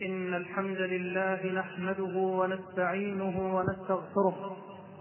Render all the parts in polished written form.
إن الحمد لله نحمده ونستعينه ونستغفره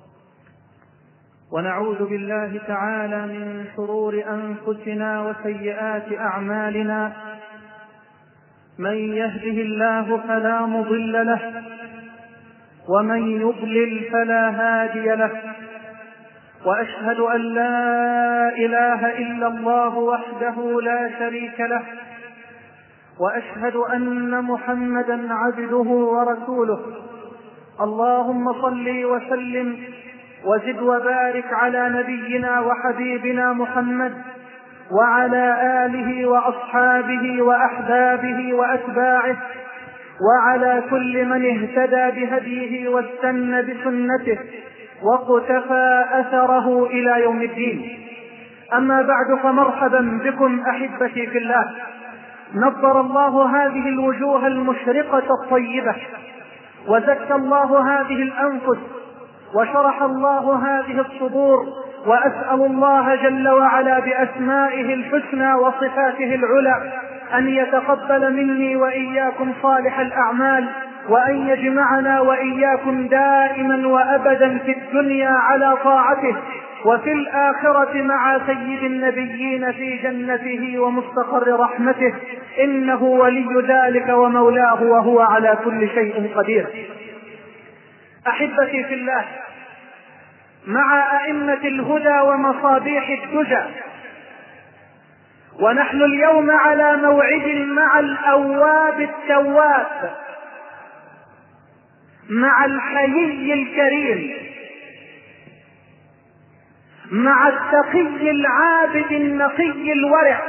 ونعوذ بالله تعالى من شرور أنفسنا وسيئات أعمالنا. من يهده الله فلا مضل له ومن يضلل فلا هادي له، وأشهد أن لا إله إلا الله وحده لا شريك له، وأشهد أن محمدا عبده ورسوله. اللهم صل وسلم وزد وبارك على نبينا وحبيبنا محمد وعلى آله وأصحابه وأحبابه وأتباعه وعلى كل من اهتدى بهديه واستنى بسنته واقتفى أثره إلى يوم الدين. أما بعد، فمرحبا بكم أحبتي في الله. نظر الله هذه الوجوه المشرقة الطيبة، وزكى الله هذه الأنفس، وشرح الله هذه الصدور، وأسأل الله جل وعلا بأسمائه الحسنى وصفاته العلى أن يتقبل مني وإياكم صالح الأعمال، وأن يجمعنا وإياكم دائما وأبدا في الدنيا على طاعته، وفي الآخرة مع سيد النبيين في جنته ومستقر رحمته، إنه ولي ذلك ومولاه وهو على كل شيء قدير. أحبتي في الله، مع أئمة الهدى ومصابيح الدجى، ونحن اليوم على موعد مع الأواب التواب، مع الحيي الكريم، مع التقي العابد النقي الورع.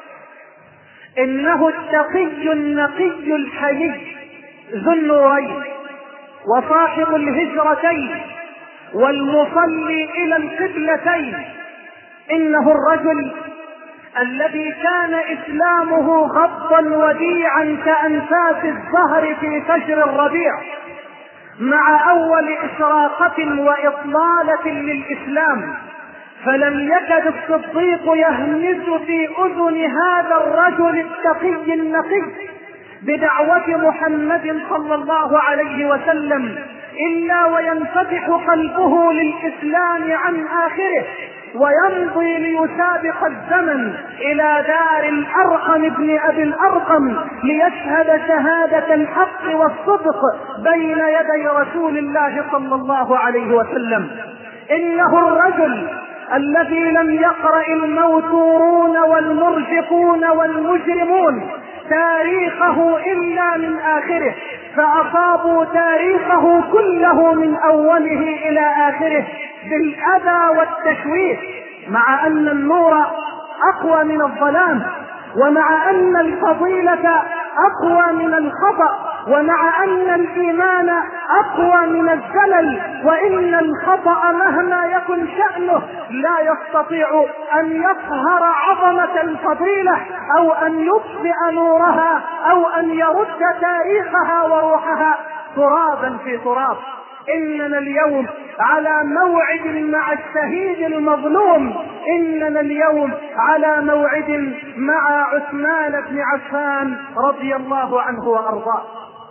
إنه التقي النقي الحيي ذو النورين وصاحب الهجرتين والمصلي إلى القبلتين. إنه الرجل الذي كان إسلامه غضا وديعا كأنفاس الزهر في فجر الربيع، مع أول إشراقة وإطلالة للإسلام، فلم يكد الصديق يهمس في أذن هذا الرجل التقي النقي بدعوة محمد صلى الله عليه وسلم إلا وينفتح قلبه للإسلام عن آخره، ويمضي ليسابق الزمن إلى دار الأرقم بن أبي الأرقم ليشهد شهادة الحق والصدق بين يدي رسول الله صلى الله عليه وسلم. إنه الرجل الذي لم يقرأ الموتورون والمرجفون والمجرمون تاريخه إلا من آخره، فأصابوا تاريخه كله من أوله إلى آخره بالأذى والتشويه، مع أن النور أقوى من الظلام، ومع أن الفضيلة أقوى من الخطأ، ومع أن الإيمان أقوى من الزلل، وإن الخطأ مهما يكن شأنه لا يستطيع أن يقهر عظمة الفضيلة أو أن يطفئ نورها أو أن يرد تاريخها وروحها ترابا في تراب. إننا اليوم على موعد مع الشهيد المظلوم، إننا اليوم على موعد مع عثمان بن عفان رضي الله عنه وأرضاه.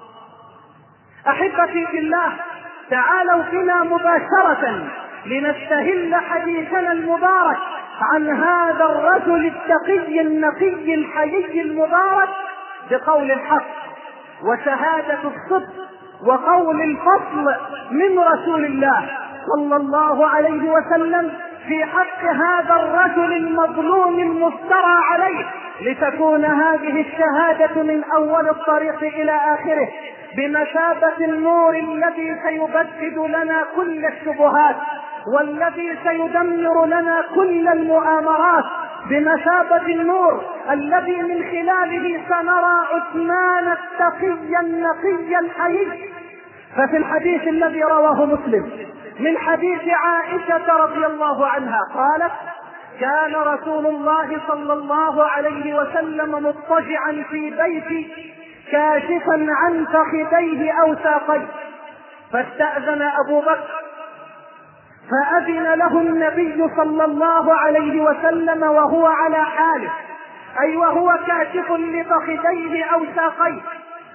أحبتي في الله، تعالوا بنا مباشرة لنستهل حديثنا المبارك عن هذا الرجل التقي النقي الحيي المبارك بقول الحق وشهادة الصدق وقول الفصل من رسول الله صلى الله عليه وسلم في حق هذا الرجل المظلوم المفترى عليه، لتكون هذه الشهادة من أول الطريق إلى آخره بمثابة النور الذي سيبدد لنا كل الشبهات والذي سيدمر لنا كل المؤامرات، بمثابة النور الذي من خلاله سنرى عثمان التقي النقي الحيي. ففي الحديث الذي رواه مسلم من حديث عائشة رضي الله عنها قالت: كان رسول الله صلى الله عليه وسلم مضطجعا في بيتي كاشفا عن فخذيه أو ساقيه، فاستأذن أبو بكر فأذن له النبي صلى الله عليه وسلم وهو على حاله، أي وهو كاشف لفخذيه أو ساقيه،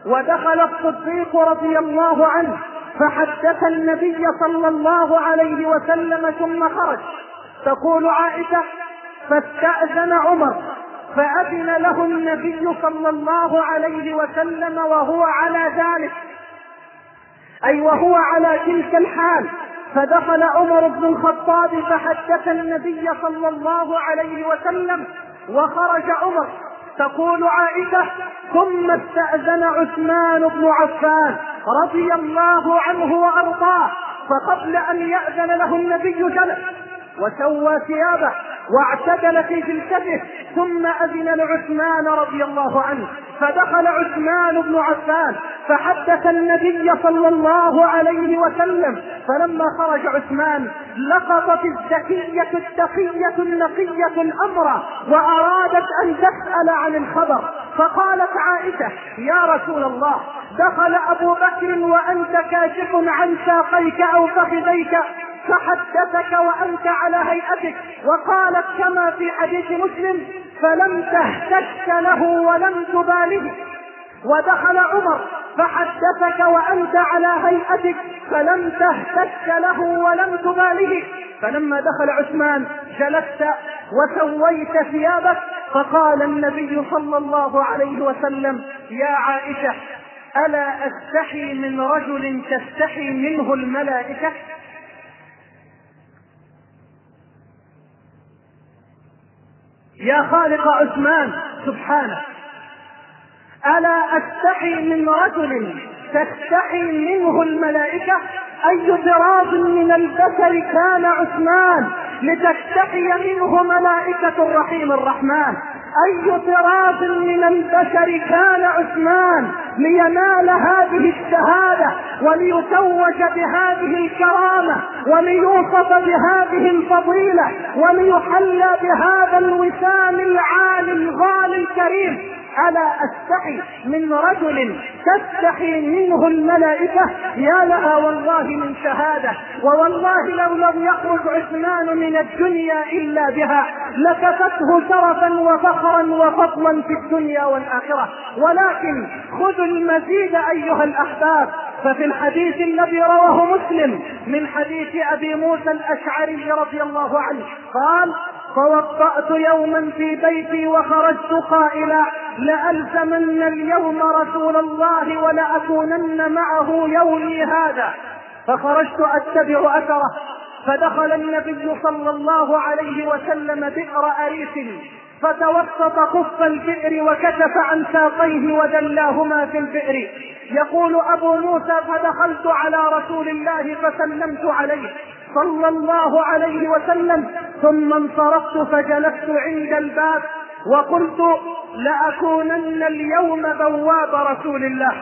ودخل الصديق رضي الله عنه فحدث النبي صلى الله عليه وسلم ثم خرج. تقول عائشة: فاستأذن عمر فأذن له النبي صلى الله عليه وسلم وهو على ذلك، أي وهو على تلك الحال. فدخل عمر بن الخطاب فحدث النبي صلى الله عليه وسلم وخرج عمر. تقول عائشة: ثم استأذن عثمان بن عفان رضي الله عنه وأرضاه، فقبل أن يأذن له النبي جلس وسوى ثيابه واعتدل في جلسته، ثم أذن لعثمان رضي الله عنه. فدخل عثمان بن عفان فحدث النبي صلى الله عليه وسلم. فلما خرج عثمان لقطت الزكية التقية النقية الأمر وأرادت أن تسأل عن الخبر، فقالت عائشة: يا رسول الله، دخل أبو بكر وأنت كاشف عن ساقيك أو فخذيك فحدثك وأنت على هيئتك، وقالت كما في حديث مسلم: فلم تهتك له ولم تباله. ودخل عمر فحدثك وأنت على هيئتك فلم تهتك له ولم تباله. فلما دخل عثمان جلست وسويت ثيابك، فقال النبي صلى الله عليه وسلم: يا عائشة، ألا أستحي من رجل تستحي منه الملائكة؟ يا خالق عثمان سبحانه، ألا أستحي من رجل تستحي منه الملائكة؟ أي طراز من البشر كان عثمان لتستحي منه ملائكة الرحيم الرحمن؟ أي طراز من البشر كان عثمان لينال هذه الشهادة وليتوج بهذه الكرامة وليوصف بهذه الفضيلة وليحلى بهذا الوسام العالي الغالي الكريم؟ ألا أستحي من رجل تستحي منه الملائكة؟ يا لها والله من شهادة، ووالله لو لم يخرج عثمان من الدنيا إلا بها لكفته شرفا وفخرا وفضلا في الدنيا والآخرة. ولكن خذوا المزيد أيها الأحباب، ففي الحديث الذي رواه مسلم من حديث أبي موسى الأشعري رضي الله عنه قال: فوطأت يوما في بيتي وخرجت قائلا: لألزمن اليوم رسول الله ولأكونن معه يومي هذا. فخرجت أتبع أثره، فدخل النبي صلى الله عليه وسلم بئر أريس فتوسط خف البئر وكشف عن ساقيه ودلاهما في البئر. يقول أبو موسى: فدخلت على رسول الله فسلمت عليه صلى الله عليه وسلم، ثم انصرفت فجلست عند الباب وقلت: لأكونن اليوم بواب رسول الله.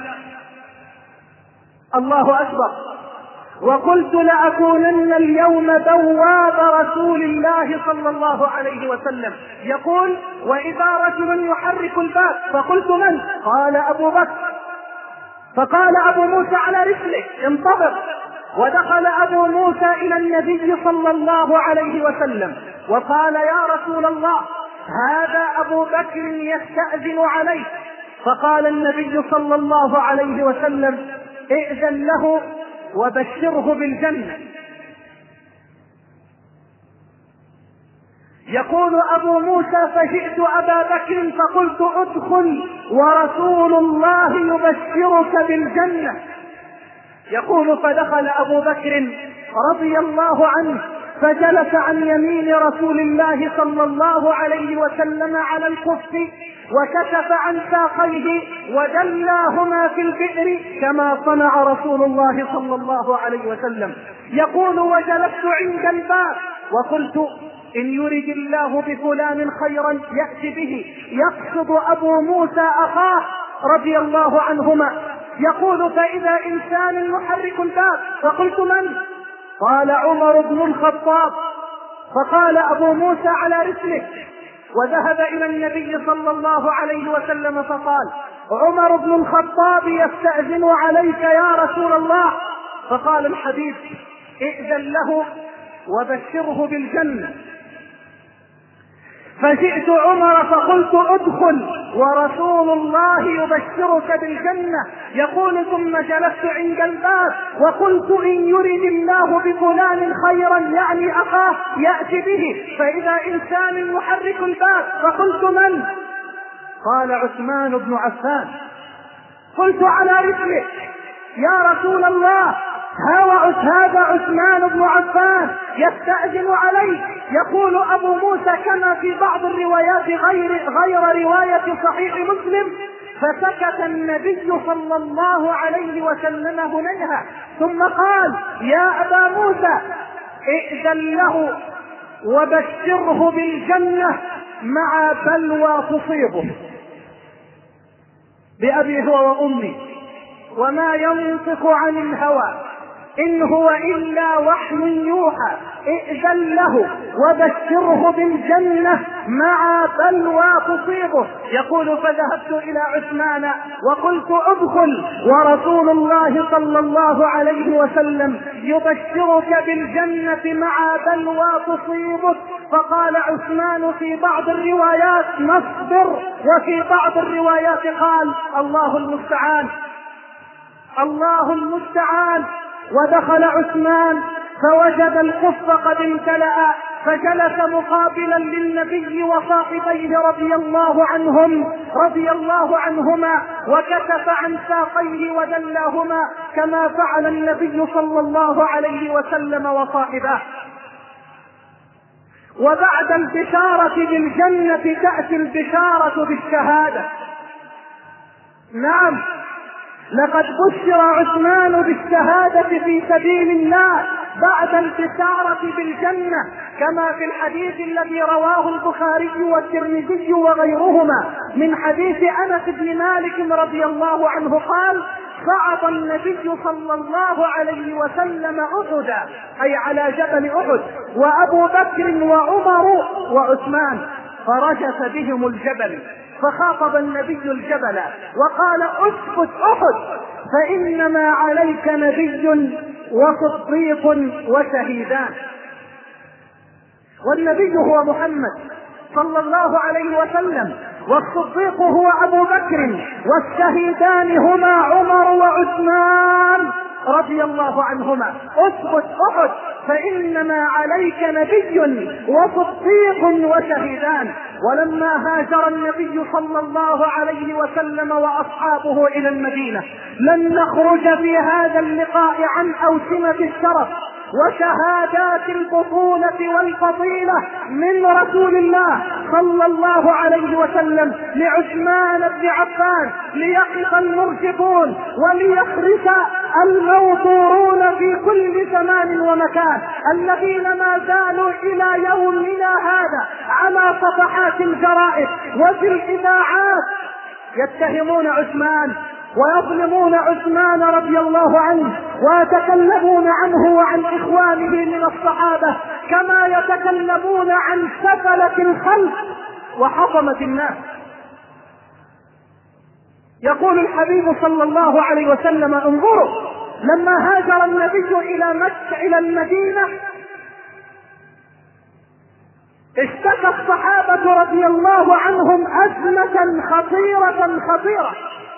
الله أكبر. وقلت: لأكونن اليوم بواب رسول الله صلى الله عليه وسلم. يقول: وإذا رجل يحرك الباب فقلت: من؟ قال: أبو بكر. فقال أبو موسى: على رسلك انتظر. ودخل أبو موسى إلى النبي صلى الله عليه وسلم وقال: يا رسول الله، هذا أبو بكر يستأذن عليك. فقال النبي صلى الله عليه وسلم: ائذن له وبشره بالجنة. يقول أبو موسى: فجئت أبا بكر فقلت: ادخل ورسول الله يبشرك بالجنة. يقول: فدخل أبو بكر رضي الله عنه فجلس عن يمين رسول الله صلى الله عليه وسلم على الكف وكشف عن ساقيه ودلاهما في البئر كما صنع رسول الله صلى الله عليه وسلم. يقول: وجلست عند الباب وقلت: إن يرد الله بفلان خيرا يأتي به. يقصد أبو موسى أخاه رضي الله عنهما. يقول: فإذا إنسان يحرك الباب. فقلت: من؟ قال: عمر بن الخطاب. فقال أبو موسى: على رسلك. وذهب إلى النبي صلى الله عليه وسلم فقال: عمر بن الخطاب يستأذن عليك يا رسول الله. فقال الحبيب: ائذن له وبشره بالجنة. فجئت عمر فقلت: ادخل ورسول الله يبشرك بالجنة. يقول ثم جلست عند الباب وقلت إن يرد الله بفلان خيرا يعني أخاه يأتي به، فإذا إنسان يحرك الباب فقلت من؟ قال عثمان بن عفان. قلت على رسله يا رسول الله هذا عثمان بن عفان يستأذن عليك. يقول أبو موسى كما في بعض الروايات غير رواية صحيح مسلم: فسكت النبي صلى الله عليه وسلم هنيها ثم قال: يا أبا موسى ائذن له وبشره بالجنة مع بلوى تصيبه. بأبي هو وأمي وما ينطق عن الهوى إن هو إلا وحي يوحى، ائذن له وبشره بالجنة مع بلوى تصيبه. يقول: فذهبت إلى عثمان وقلت: ادخل ورسول الله صلى الله عليه وسلم يبشرك بالجنة مع بلوى تصيبك. فقال عثمان في بعض الروايات: نصبر، وفي بعض الروايات قال: الله المستعان الله المستعان. ودخل عثمان فوجد الكف قد امتلأ، فجلس مقابلا للنبي وصاحبيه رضي الله عنهما، وكشف عن ساقيه ودلاهما كما فعل النبي صلى الله عليه وسلم وصاحبه. وبعد البشارة بالجنة تأتي البشارة بالشهادة. نعم، لقد بشر عثمان بالشهادة في سبيل الله بعد البشارة بالجنة، كما في الحديث الذي رواه البخاري والترمذي وغيرهما من حديث أنس بن مالك رضي الله عنه قال: صعد النبي صلى الله عليه وسلم أحدا، أي على جبل أحد، وأبو بكر وعمر وعثمان، فرجف بهم الجبل، فخاطب النبي الجبل وقال: اسكت أحد، فإنما عليك نبي وصديق وشهيدان. والنبي هو محمد صلى الله عليه وسلم، والصديق هو أبو بكر، والشهيدان هما عمر وعثمان رضي الله عنهما. اثبت أحد، فإنما عليك نبي وصديق وشهيدان. ولما هاجر النبي صلى الله عليه وسلم وأصحابه إلى المدينة لن نخرج في هذا اللقاء عن أوسمة الشرف وشهادات البطولة والفضيلة من رسول الله صلى الله عليه وسلم لعثمان بن عفان، ليقف المرجفون وليخرس الموضوعون في كل زمان ومكان، الذين ما زالوا إلى يومنا هذا على صفحات الجرائد وفي الإذاعات يتهمون عثمان ويظلمون عثمان رضي الله عنه، ويتكلمون عنه وعن إخوانه من الصحابة كما يتكلمون عن سفلة الخلق وحطمة الناس. يقول الحبيب صلى الله عليه وسلم: انظروا، لما هاجر النبي إلى المدينة اشتكى الصحابة رضي الله عنهم أزمة خطيرة.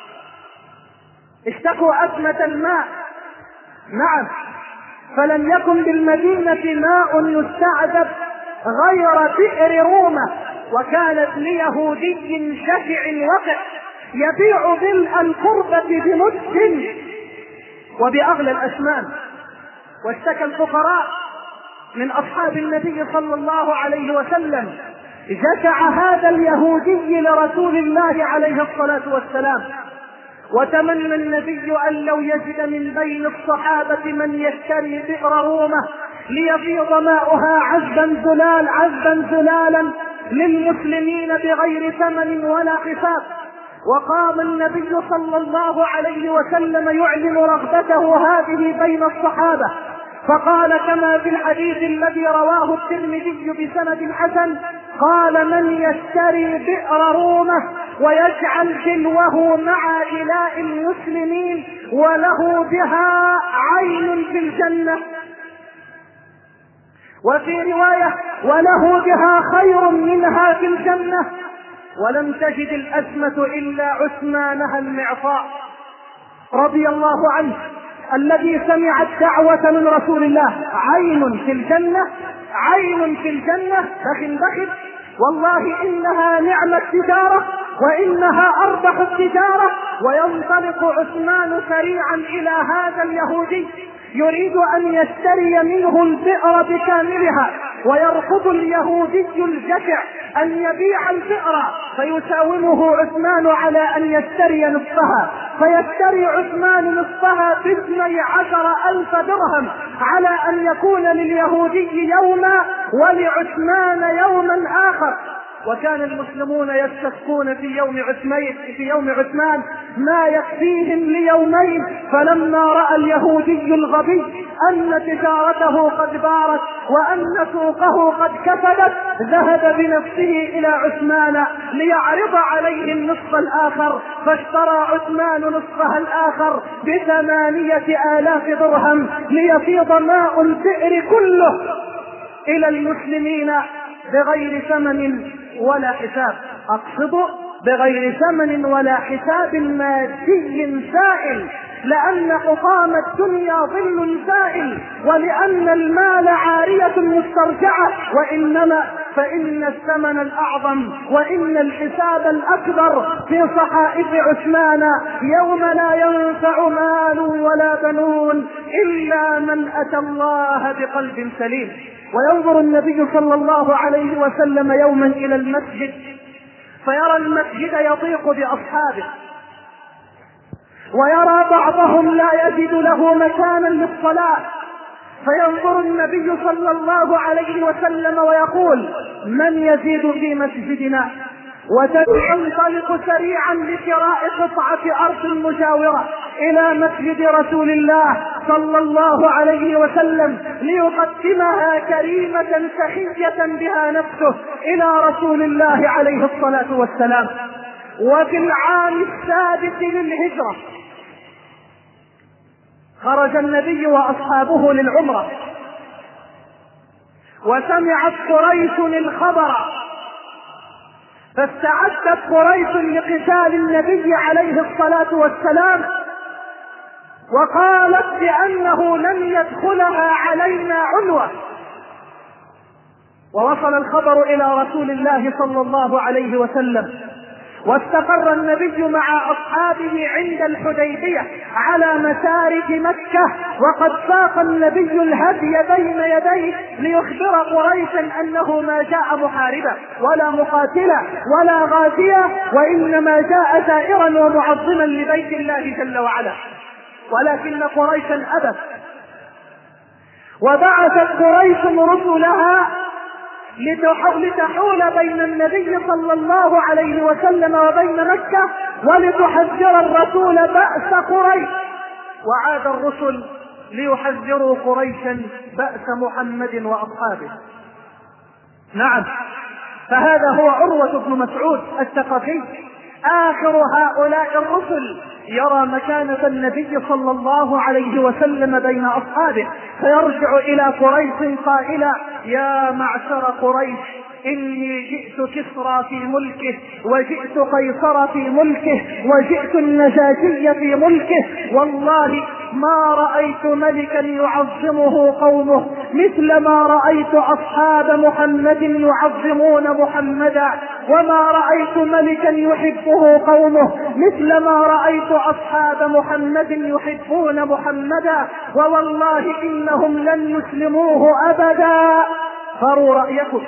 اشتكوا أزمة الماء. نعم، فلم يكن بالمدينة ماء يستعذب غير بئر رومة، وكانت ليهودي شجع وقع يبيع ضلع القربة بمد وبأغلى الأثمان. واشتكى الفقراء من أصحاب النبي صلى الله عليه وسلم، جشع هذا اليهودي لرسول الله عليه الصلاة والسلام، وتمنى النبي أن لو يجد من بين الصحابة من يشتري بئر رومة ليفيض ماؤها عذبا زلالا للمسلمين بغير ثمن ولا حساب. وقام النبي صلى الله عليه وسلم يعلن رغبته هذه بين الصحابة، فقال كما في الحديث الذي رواه الترمذي بسند حسن: قال: من يشتري بئر رومة ويجعل دلوه مع إلاء المسلمين وله بها عين في الجنة. وفي رواية: وله بها خير منها في الجنة. ولم تجد الأزمة إلا عثمانها المعطاء. رضي الله عنه الذي سمع الدعوة من رسول الله: عين في الجنة، عين في الجنة، بخ والله إنها نعمة التجارة وإنها أربح التجارة. وينطلق عثمان سريعا إلى هذا اليهودي يريد أن يشتري منه البئر بكاملها، ويرفض اليهودي الجشع أن يبيع البئر، فيساومه عثمان على أن يشتري نصفها، فيشتري عثمان نصفها ب12,000 درهم على أن يكون لليهودي يوما ولعثمان يوما آخر. وكان المسلمون يستسقون في يوم عثمان ما يكفيهم ليومين، فلما رأى اليهودي الغبي أن تجارته قد بارت وأن سوقه قد كسدت ذهب بنفسه إلى عثمان ليعرض عليه النصف الآخر، فاشترى عثمان نصفها الآخر ب8,000 درهم ليفيض ماء البئر كله إلى المسلمين بغير ثمن ولا حساب. أقصد بغير ثمن ولا حساب مادي سائل، لأن حطام الدنيا ظل زائل، ولأن المال عارية مسترجعة، وإنما فإن الثمن الأعظم وإن الحساب الأكبر في صحائف عثمان يوم لا ينفع مال ولا بنون إلا من أتى الله بقلب سليم. وينظر النبي صلى الله عليه وسلم يوما إلى المسجد فيرى المسجد يضيق بأصحابه، ويرى بعضهم لا يجد له مكانا للصلاة، فينظر النبي صلى الله عليه وسلم ويقول: من يزيد في مسجدنا؟ وتنطلق سريعا لشراء قطعة أرض مجاورة إلى مسجد رسول الله صلى الله عليه وسلم ليقدمها كريمة سخية بها نفسه إلى رسول الله عليه الصلاة والسلام. وفي العام 6 للهجرة خرج النبي وأصحابه للعمرة، وسمعت قريش الخبر، فاستعدت قريش لقتال النبي عليه الصلاة والسلام، وقالت بأنه لن يدخلها علينا عنوة. ووصل الخبر إلى رسول الله صلى الله عليه وسلم، واستقر النبي مع أصحابه عند الحديبية على مسارج مكة، وقد ساق النبي الهدي بين يديه ليخبر قريشا أنه ما جاء محاربا ولا مقاتلا ولا غازيا، وإنما جاء زائرا ومعظما لبيت الله جل وعلا. ولكن قريشا أبت، وبعثت قريش رسلها لتحول بين النبي صلى الله عليه وسلم وبين مكة، ولتحذر الرسول بأس قريش. وعاد الرسل ليحذروا قريشا بأس محمد وأصحابه. نعم، فهذا هو عروة بن مسعود الثقفي، آخر هؤلاء الرسل، يرى مكانة النبي صلى الله عليه وسلم بين أصحابه، فيرجع إلى قريش قائلا: يا معشر قريش، إني جئت كسرى في ملكه، وجئت قيصر في ملكه، وجئت النجاشي في ملكه، والله ما رأيت ملكا يعظمه قومه مثل ما رأيت أصحاب محمد يعظمون محمدا، وما رأيت ملكا يحبه قومه مثل ما رأيت أصحاب محمد يحبون محمدا، ووالله إنهم لن يسلموه أبدا، فروا رأيكم.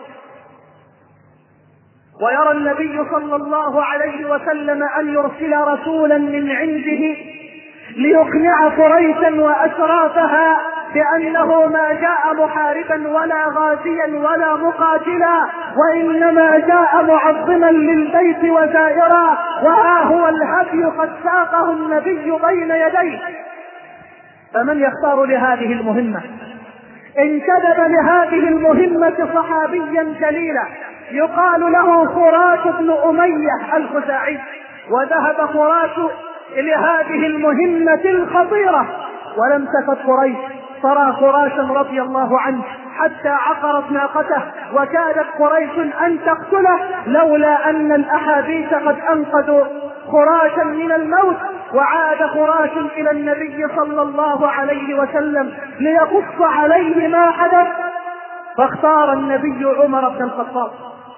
ويرى النبي صلى الله عليه وسلم أن يرسل رسولا من عنده ليقنع قريشا وأشرافها بأنه ما جاء محاربا ولا غازيا ولا مقاتلا، وإنما جاء معظما للبيت وزائرا، وها هو الهدي قد ساقه النبي بين يديه. فمن يختار لهذه المهمة؟ انتدب لهذه المهمة صحابيا جليلا يقال له خراش بن أمية الخزاعي، وذهب خراش لهذه المهمة الخطيرة، ولم تكن قريش ترى خراشا رضي الله عنه حتى عقرت ناقته، وكادت قريش أن تقتله لولا أن الأحاديث قد أنقذوا خراشا من الموت، وعاد خراش إلى النبي صلى الله عليه وسلم ليقص عليه ما حدث، فاختار النبي عمر بن الخطاب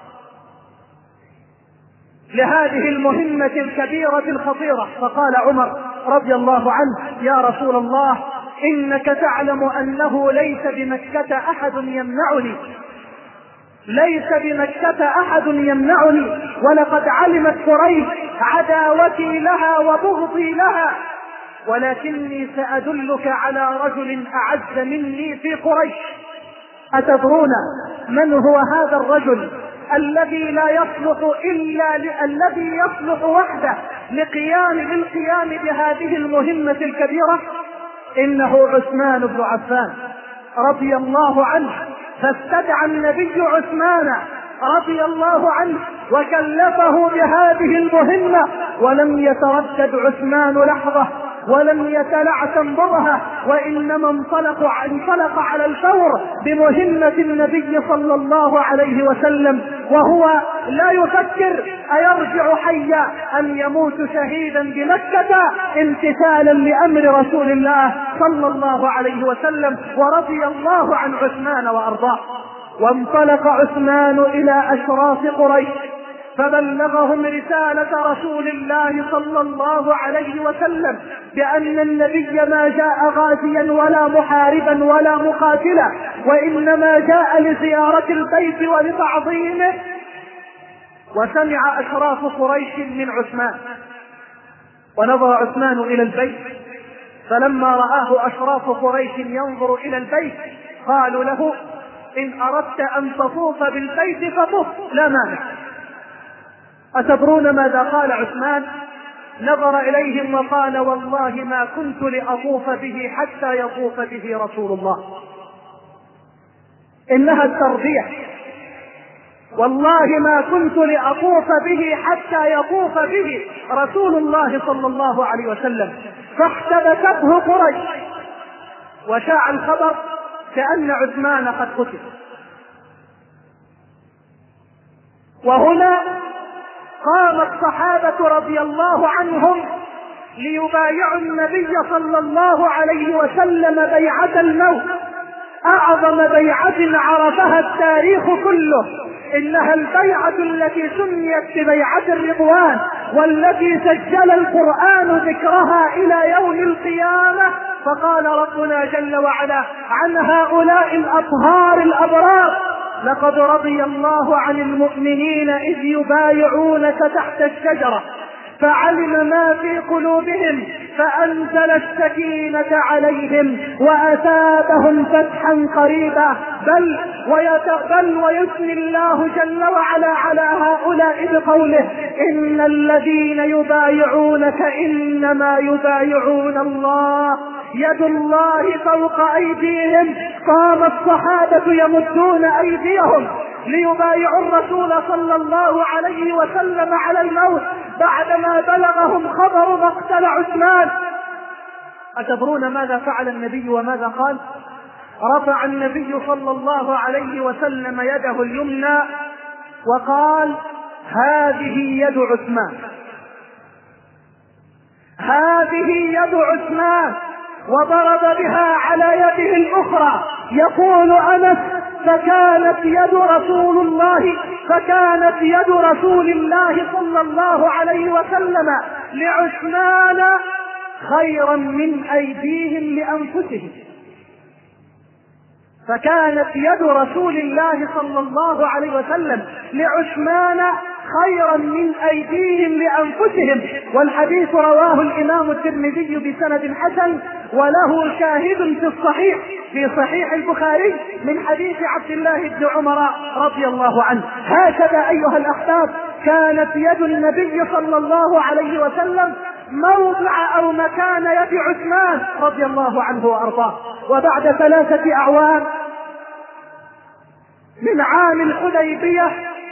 لهذه المهمة الكبيرة الخطيرة. فقال عمر رضي الله عنه: يا رسول الله، إنك تعلم أنه ليس بمكة أحد يمنعني، ليس بمكة أحد يمنعني، ولقد علمت قريش عداوتي لها وبغضي لها، ولكني سأدلك على رجل أعز مني في قريش. أتدرون من هو هذا الرجل الذي لا يصلح الذي يصلح وحده للقيام بهذه المهمة الكبيرة؟ إنه عثمان بن عفان رضي الله عنه. فاستدعى النبي عثمان رضي الله عنه وكلفه بهذه المهمة، ولم يتردد عثمان لحظة ولم يتلعثم ضرها، وإنما انطلق على الفور بمهمة النبي صلى الله عليه وسلم، وهو لا يفكر أيرجع حيا أم يموت شهيدا بمكة امتثالا لأمر رسول الله صلى الله عليه وسلم. ورضي الله عن عثمان وأرضاه. وانطلق عثمان إلى أشراف قريش فبلغهم رسالة رسول الله صلى الله عليه وسلم بأن النبي ما جاء غازيا ولا محاربا ولا مقاتلا، وإنما جاء لزيارة البيت ولتعظيمه. وسمع أشراف قريش من عثمان، ونظر عثمان إلى البيت، فلما رآه أشراف قريش ينظر إلى البيت قالوا له: إن أردت أن تطوف بالبيت فطف لا مانع. أتدرون ماذا قال عثمان؟ نظر إليهم وقال: والله ما كنت لأطوف به حتى يطوف به رسول الله. إنها التربية. والله ما كنت لأطوف به حتى يطوف به رسول الله صلى الله عليه وسلم. فاحتبسته قريش وشاع الخبر كأن عثمان قد قتل. وهنا قام الصحابة رضي الله عنهم ليبايعوا النبي صلى الله عليه وسلم بيعة الموت، أعظم بيعة عرفها التاريخ كله. إنها البيعة التي سميت ببيعة الرضوان، والتي سجل القرآن ذكرها إلى يوم القيامة. فقال ربنا جل وعلا عن هؤلاء الأطهار الأبرار: لقد رضي الله عن المؤمنين إذ يبايعونك تحت الشجرة فعلم ما في قلوبهم فأنزل السكينة عليهم وأثابهم فتحا قريبا. بل ويثني الله جل وعلا على هؤلاء بقوله: إن الذين يبايعونك إنما يبايعون الله يد الله فوق أيديهم. قام الصحابة يمدون أيديهم ليبايعوا الرسول صلى الله عليه وسلم على الموت بعدما بلغهم خبر مقتل عثمان. أتدرون ماذا فعل النبي وماذا قال؟ رفع النبي صلى الله عليه وسلم يده اليمنى وقال: هذه يد عثمان، هذه يد عثمان، وضرب بها على يده الأخرى. يقول أنس: فكانت يد رسول الله صلى الله عليه وسلم لعثمان خيرا من أيديهم لأنفسهم. فكانت يد رسول الله صلى الله عليه وسلم لعثمان خيرا من أيديهم لأنفسهم. والحديث رواه الإمام الترمذي بسند حسن، وله شاهد في صحيح البخاري من حديث عبد الله بن عمر رضي الله عنه. هكذا أيها الأحباب كانت يد النبي صلى الله عليه وسلم موضع أو مكان يد عثمان رضي الله عنه وأرضاه. وبعد 3 أعوام من عام الحديبية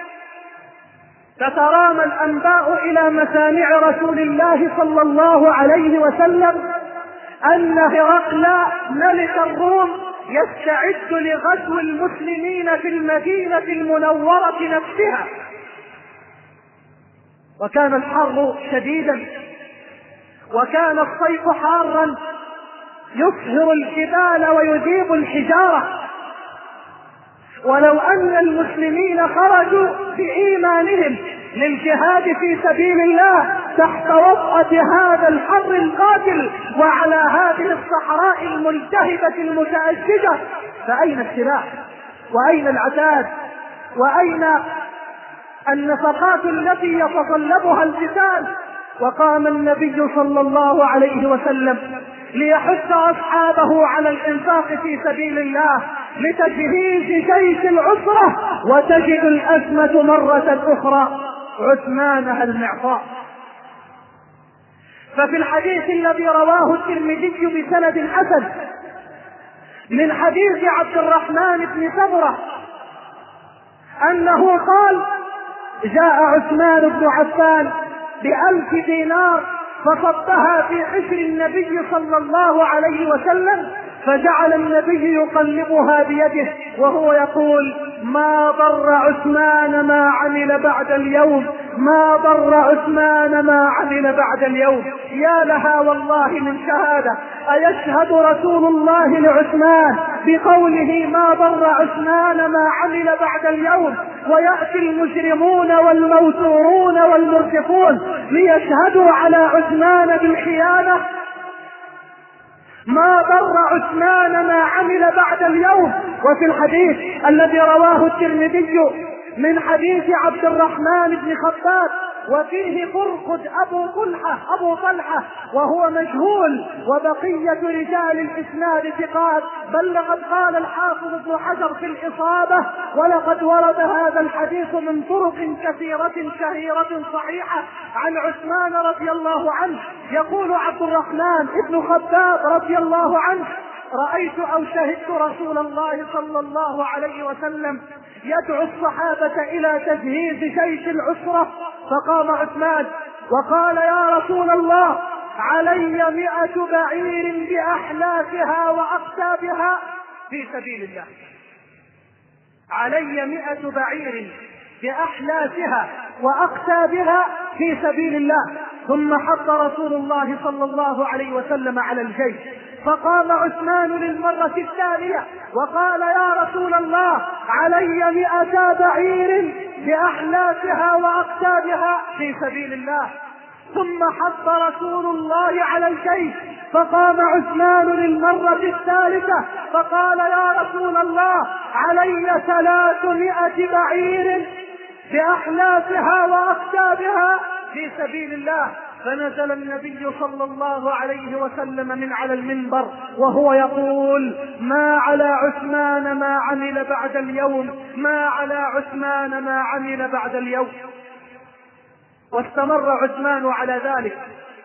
تترامى الأنباء إلى مسامع رسول الله صلى الله عليه وسلم أن هرقل ملك الروم يستعد لغزو المسلمين في المدينة المنورة نفسها. وكان الحر شديدا، وكان الصيف حارا يصهر الجبال ويذيب الحجارة. ولو أن المسلمين خرجوا بإيمانهم للجهاد في سبيل الله تحت وطأة هذا الحر القاتل وعلى هذه الصحراء الملتهبة المتأججة، فأين السلاح وأين العتاد وأين النفقات التي يتطلبها القتال؟ وقام النبي صلى الله عليه وسلم ليحث أصحابه على الإنفاق في سبيل الله لتجهيز جيش العسرة، وتجد الأزمة مرة أخرى عثمانها المعطاء. ففي الحديث الذي رواه الترمذي بسند حسن من حديث عبد الرحمن بن سبرة أنه قال: جاء عثمان بن عفان ب1000 دينار فصبها في حجر النبي صلى الله عليه وسلم، فجعل النبي يقلبها بيده وهو يقول: ما ضر عثمان ما عمل بعد اليوم، ما ضر عثمان ما عمل بعد اليوم. يا لها والله من شهادة! أيشهد رسول الله لعثمان بقوله ما ضر عثمان ما عمل بعد اليوم، ويأتي المجرمون والموتورون والمرجفون ليشهدوا على عثمان بالخيانة؟ ما ضر عثمان ما عمل بعد اليوم. وفي الحديث الذي رواه الترمذي من حديث عبد الرحمن بن خباب وفيه فرقد أبو طلحة وهو مجهول، وبقية رجال الإسناد ثقات، بل لقد قال الحافظ ابن حجر في الإصابة: ولقد ورد هذا الحديث من طرق كثيرة شهيرة صحيحة عن عثمان رضي الله عنه. يقول عبد الرحمن بن خباب رضي الله عنه: رأيت أو شهدت رسول الله صلى الله عليه وسلم يدعو الصحابة إلى تجهيز جيش العسرة، فقام عثمان وقال: يا رسول الله، علي 100 بعير بأحلافها وأقتابها في سبيل الله، علي 100 بعير بأحلافها وأقتابها في سبيل الله. ثم حض رسول الله صلى الله عليه وسلم على الجيش، فقام عثمان للمرة الثانية وقال: يا رسول الله، علي 100 بعير بأحلافها وأقتابها في سبيل الله. ثم حض رسول الله على الجيش، فقام عثمان للمرة الثالثة فقال: يا رسول الله، علي 300 بعير بأحلافها وأقتابها في سبيل الله. فنزل النبي صلى الله عليه وسلم من على المنبر وهو يقول: ما على عثمان ما عمل بعد اليوم، ما على عثمان ما عمل بعد اليوم. واستمر عثمان على ذلك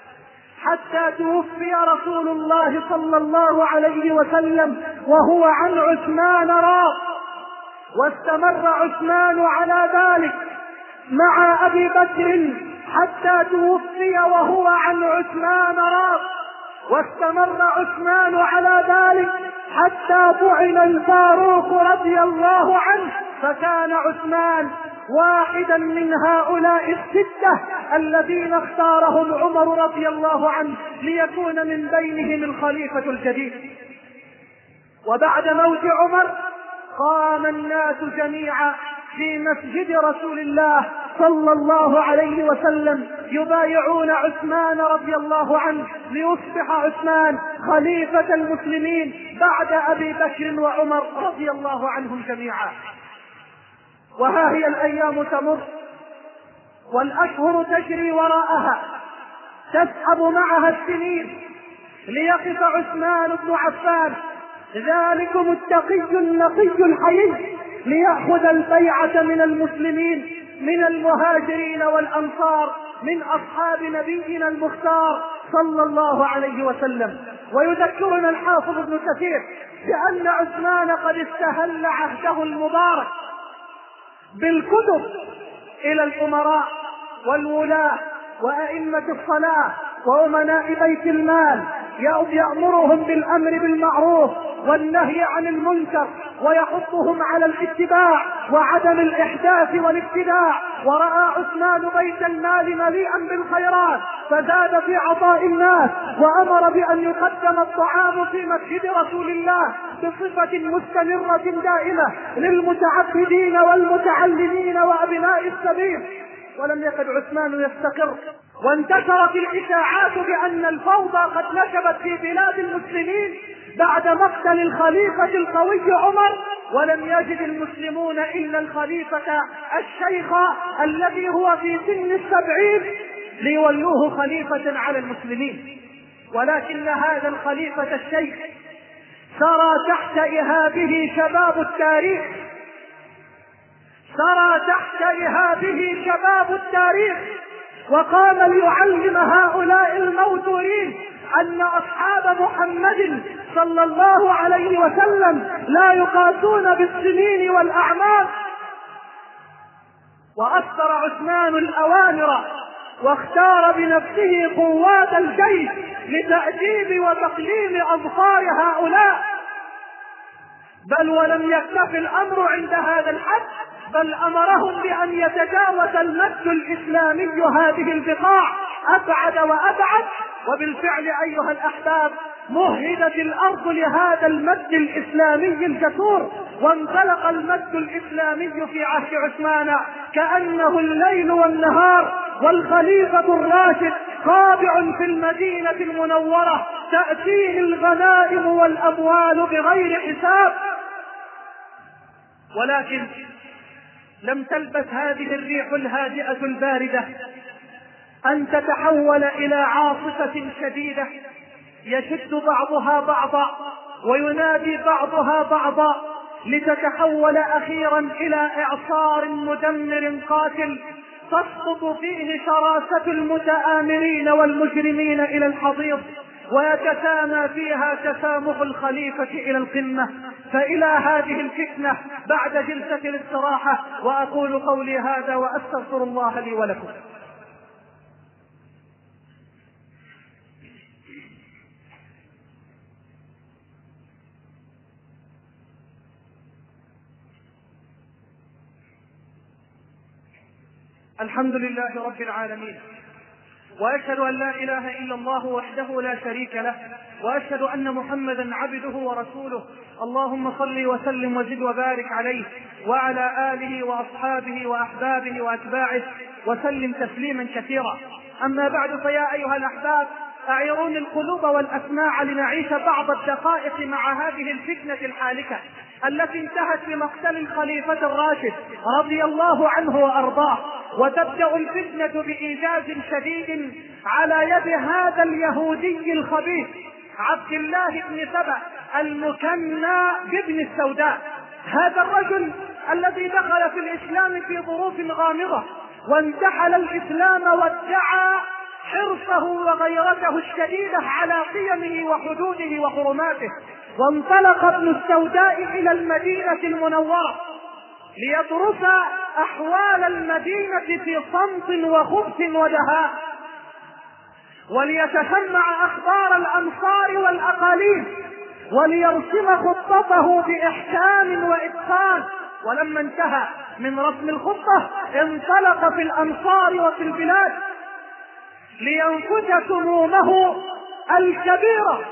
حتى توفي رسول الله صلى الله عليه وسلم وهو عن عثمان راض. واستمر عثمان على ذلك مع أبي بكر حتى توفي وهو عن عثمان راض. واستمر عثمان على ذلك حتى طعن الفاروق رضي الله عنه، فكان عثمان واحدا من هؤلاء الستة الذين اختارهم عمر رضي الله عنه ليكون من بينهم الخليفة الجديد. وبعد موت عمر قام الناس جميعا في مسجد رسول الله صلى الله عليه وسلم يبايعون عثمان رضي الله عنه ليصبح عثمان خليفة المسلمين بعد أبي بكر وعمر رضي الله عنهم جميعا. وها هي الأيام تمر والأشهر تجري وراءها، تسحب معها السنين ليقف عثمان بن عفان ذلكم التقي النقي الحيي ليأخذ البيعة من المسلمين، من المهاجرين والأنصار، من أصحاب نبينا المختار صلى الله عليه وسلم. ويذكرنا الحافظ ابن كثير بأن عثمان قد استهل عهده المبارك بالكتب إلى الأمراء والولاة وأئمة الصلاة وأمناء بيت المال يأمرهم بالأمر بالمعروف والنهي عن المنكر ويحضهم على الاتباع وعدم الإحداث والابتداع. ورأى عثمان بيت المال مليئا بالخيرات فزاد في عطاء الناس، وأمر بأن يقدم الطعام في مسجد رسول الله بصفة مستمرة دائمة للمتعبدين والمتعلمين وأبناء السبيل. ولم يكد عثمان يستقر، وانتشرت الإشاعات بأن الفوضى قد نشبت في بلاد المسلمين بعد مقتل الخليفة القوي عمر، ولم يجد المسلمون إلا الخليفة الشيخ الذي هو في سن 70 ليولوه خليفة على المسلمين. ولكن هذا الخليفة الشيخ سرى تحت إهابه شباب التاريخ، سرى تحت إهابه شباب التاريخ، وقام ليعلم هؤلاء الموتورين أن أصحاب محمد صلى الله عليه وسلم لا يقاسون بالسنين والأعمار. وأصدر عثمان الأوامر واختار بنفسه قوات الجيش لتأديب وتقليم أظفار هؤلاء. بل ولم يكتف الأمر عند هذا الحد، بل أمرهم بأن يتجاوز المد الإسلامي هذه البقاع أبعد وأبعد. وبالفعل أيها الأحباب مهدت الأرض لهذا المد الإسلامي الجسور، وانطلق المد الإسلامي في عهد عثمان كأنه الليل والنهار، والخليفة الراشد قابع في المدينة المنورة تأتيه الغنائم والأموال بغير حساب. ولكن لم تلبث هذه الريح الهادئة الباردة أن تتحول إلى عاصفة شديدة يشد بعضها بعضا وينادي بعضها بعضا، لتتحول أخيرا إلى إعصار مدمر قاتل تسقط فيه شراسة المتآمرين والمجرمين إلى الحضيض، ويتسامى فيها تسامح الخليفة إلى القمة. فإلى هذه الفتنة بعد جلسة الاستراحة، وأقول قولي هذا وأستغفر الله لي ولكم. الحمد لله رب العالمين، وأشهد أن لا إله إلا الله وحده لا شريك له، وأشهد أن محمدا عبده ورسوله. اللهم صل وسلم وزد وبارك عليه وعلى آله وأصحابه وأحبابه وأتباعه وسلم تسليما كثيرا. أما بعد، فيا أيها الأحباب أعيروني القلوب والأسماع لنعيش بعض الدقائق مع هذه الفتنة الحالكة التي انتهت بمقتل الخليفة الراشد رضي الله عنه وأرضاه. وتبدأ الفتنة بإيجاز شديد على يد هذا اليهودي الخبيث عبد الله بن سبأ المكنى بابن السوداء. هذا الرجل الذي دخل في الإسلام في ظروف غامضة وانتحل الإسلام وادعى حرصه وغيرته الشديدة على قيمه وحدوده وحرماته. وانطلق ابن السوداء إلى المدينة المنورة ليدرس أحوال المدينة في صمت وخبث ودهاء، وليتسمع أخبار الأمصار والأقاليم، وليرسم خطته بإحكام وإتقان. ولما انتهى من رسم الخطة انطلق في الأمصار وفي البلاد لينفذ سمومه الكبيرة.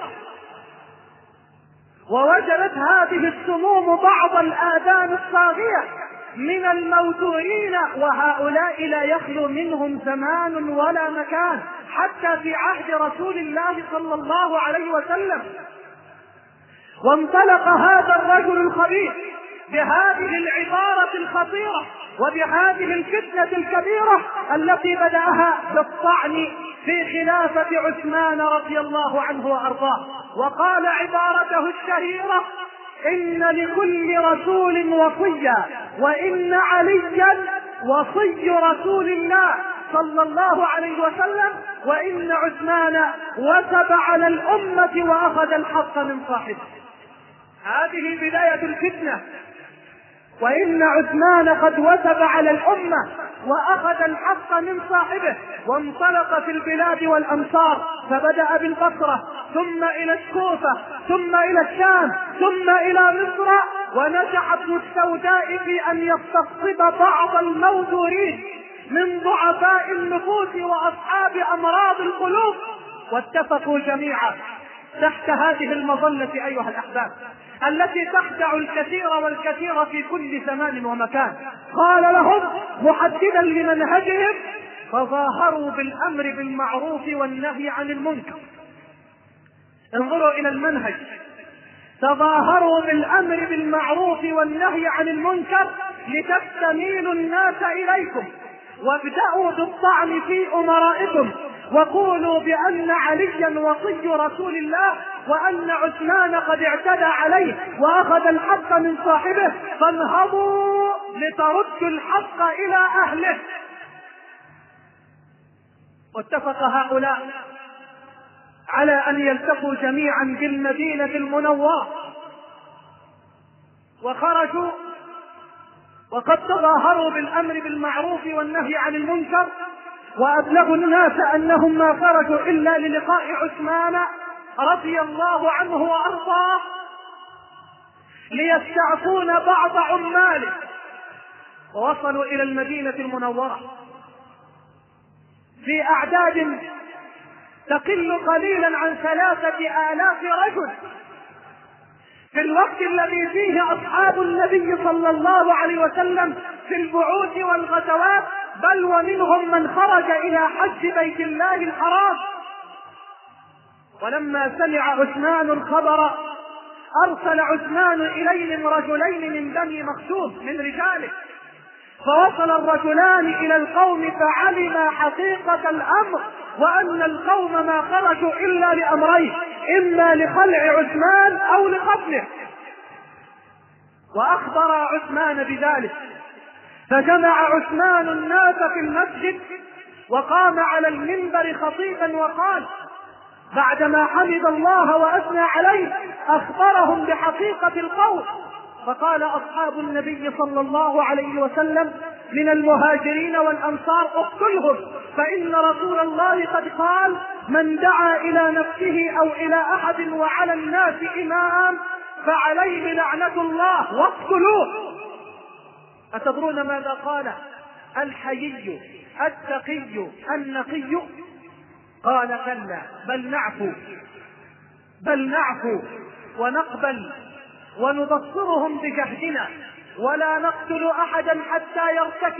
ووجدت هذه السموم بعض الآذان الصاغية من الموتورين، وهؤلاء لا يخلو منهم زمان ولا مكان حتى في عهد رسول الله صلى الله عليه وسلم. وانطلق هذا الرجل الخبيث بهذه العبارة الخطيرة وبهذه الفتنة الكبيرة التي بدأها بالطعن في خلافة عثمان رضي الله عنه وأرضاه، وقال عبارته الشهيرة: إن لكل رسول وصيا، وإن عليا وصي رسول الله صلى الله عليه وسلم، وإن عثمان وثب على الأمة وأخذ الحق من صاحبه. هذه بداية الفتنة، وإن عثمان قد وثب على الأمة وأخذ الحق من صاحبه. وانطلق في البلاد والأمصار فبدأ بالبصرة ثم إلى الكوفة ثم إلى الشام ثم إلى مصر، ونجح ابن السوداء في أن يستصحب بعض الموذورين من ضعفاء النفوس وأصحاب أمراض القلوب، واتفقوا جميعا تحت هذه المظلة أيها الأحباب التي تخدع الكثير والكثير في كل زمان ومكان. قال لهم محددا لمنهجهم: تظاهروا بالأمر بالمعروف والنهي عن المنكر. انظروا إلى المنهج: تظاهروا بالأمر بالمعروف والنهي عن المنكر لتستميلوا الناس إليكم، وابدأوا بالطعن في أمرائكم، وقولوا بأن عليا وصي رسول الله وأن عثمان قد اعتدى عليه وأخذ الحق من صاحبه، فانهضوا لتردوا الحق إلى أهله. واتفق هؤلاء على أن يلتقوا جميعا بالمدينة المنورة، وخرجوا وقد تظاهروا بالأمر بالمعروف والنهي عن المنكر، وأبلغوا الناس أنهم ما خرجوا إلا للقاء عثمان رضي الله عنه وأرضاه ليستعفون بعض عماله. ووصلوا إلى المدينة المنورة في أعداد تقل قليلا عن 3000 رجل، في الوقت الذي فيه أصحاب النبي صلى الله عليه وسلم في البعوث والغزوات، بل ومنهم من خرج إلى حج بيت الله الحرام. ولما سمع عثمان الخبر أرسل عثمان إليهم رجلين من بني مخزوم من رجاله، فوصل الرجلان إلى القوم فعلما حقيقة الأمر، وأن القوم ما خرجوا إلا لأمرين: إما لخلع عثمان أو لقتله. وأخبر عثمان بذلك، فجمع عثمان الناس في المسجد وقام على المنبر خطيبا وقال بعدما حمد الله وأثنى عليه أخبرهم بحقيقة القول، فقال أصحاب النبي صلى الله عليه وسلم من المهاجرين والأنصار: اقتلهم، فإن رسول الله قد قال: من دعا إلى نفسه أو إلى أحد وعلى الناس إمام فعليه لعنة الله، واقتلوه. أتدرون ماذا قال الحيي التقي النقي؟ قال: كلا، بل نعفو ونقبل ونبصرهم بجهدنا، ولا نقتل أحدا حتى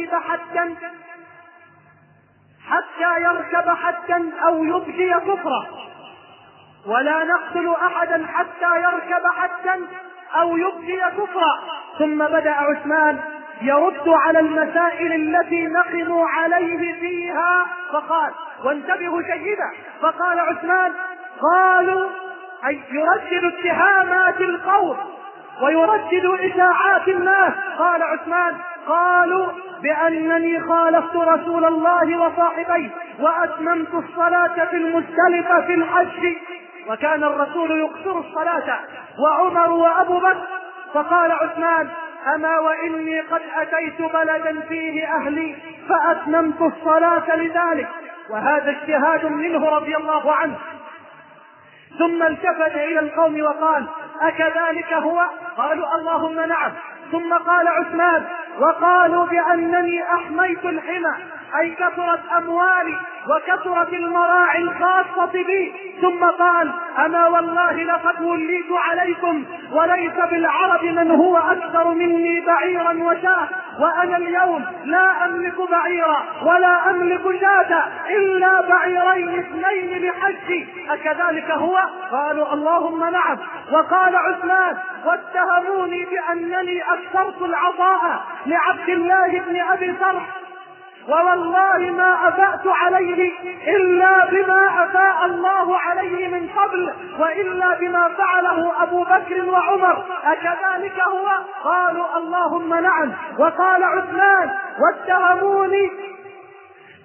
يركب حدا أو يبدي كفرا، ولا نقتل أحدا حتى يركب حدا أو يبدي كفرا. ثم بدأ عثمان يرد على المسائل التي نقموا عليه فيها، فقال، وانتبهوا جيدا، فقال عثمان: قالوا أي يردد اتهامات القوم ويردد إشاعات الناس. قال عثمان: قالوا بأنني خالفت رسول الله وصاحبيه وأتممت الصلاة في المزدلفة في الحج، وكان الرسول يقصر الصلاة وعمر وأبو بكر. فقال عثمان: أما وإني قد أتيت بلدا فيه أهلي فأتممت الصلاة لذلك. وهذا اجتهاد منه رضي الله عنه. ثم التفت إلى القوم وقال: أكذلك هو؟ قالوا: اللهم نعم. ثم قال عثمان: وقالوا بأنني أحميت الحمى، أي كثرت أموالي وكثرت المراعي الخاصة بي. ثم قال: أما والله لقد وليت عليكم وليس بالعرب من هو أكثر مني بعيرا وشاة، وأنا اليوم لا أملك بعيرا ولا أملك شاة إلا بعيرين 2 لحجي، أكذلك هو؟ قالوا: اللهم نعم. وقال عثمان: واتهموني بأنني أكثرت العطاء لعبد الله بن أبي سرح، ووالله ما أفأت عليه إلا بما أفاء الله عليه من قبل، وإلا بما فعله أبو بكر وعمر، أكذلك هو؟ قالوا: اللهم نعم. وقال عثمان: واتهموني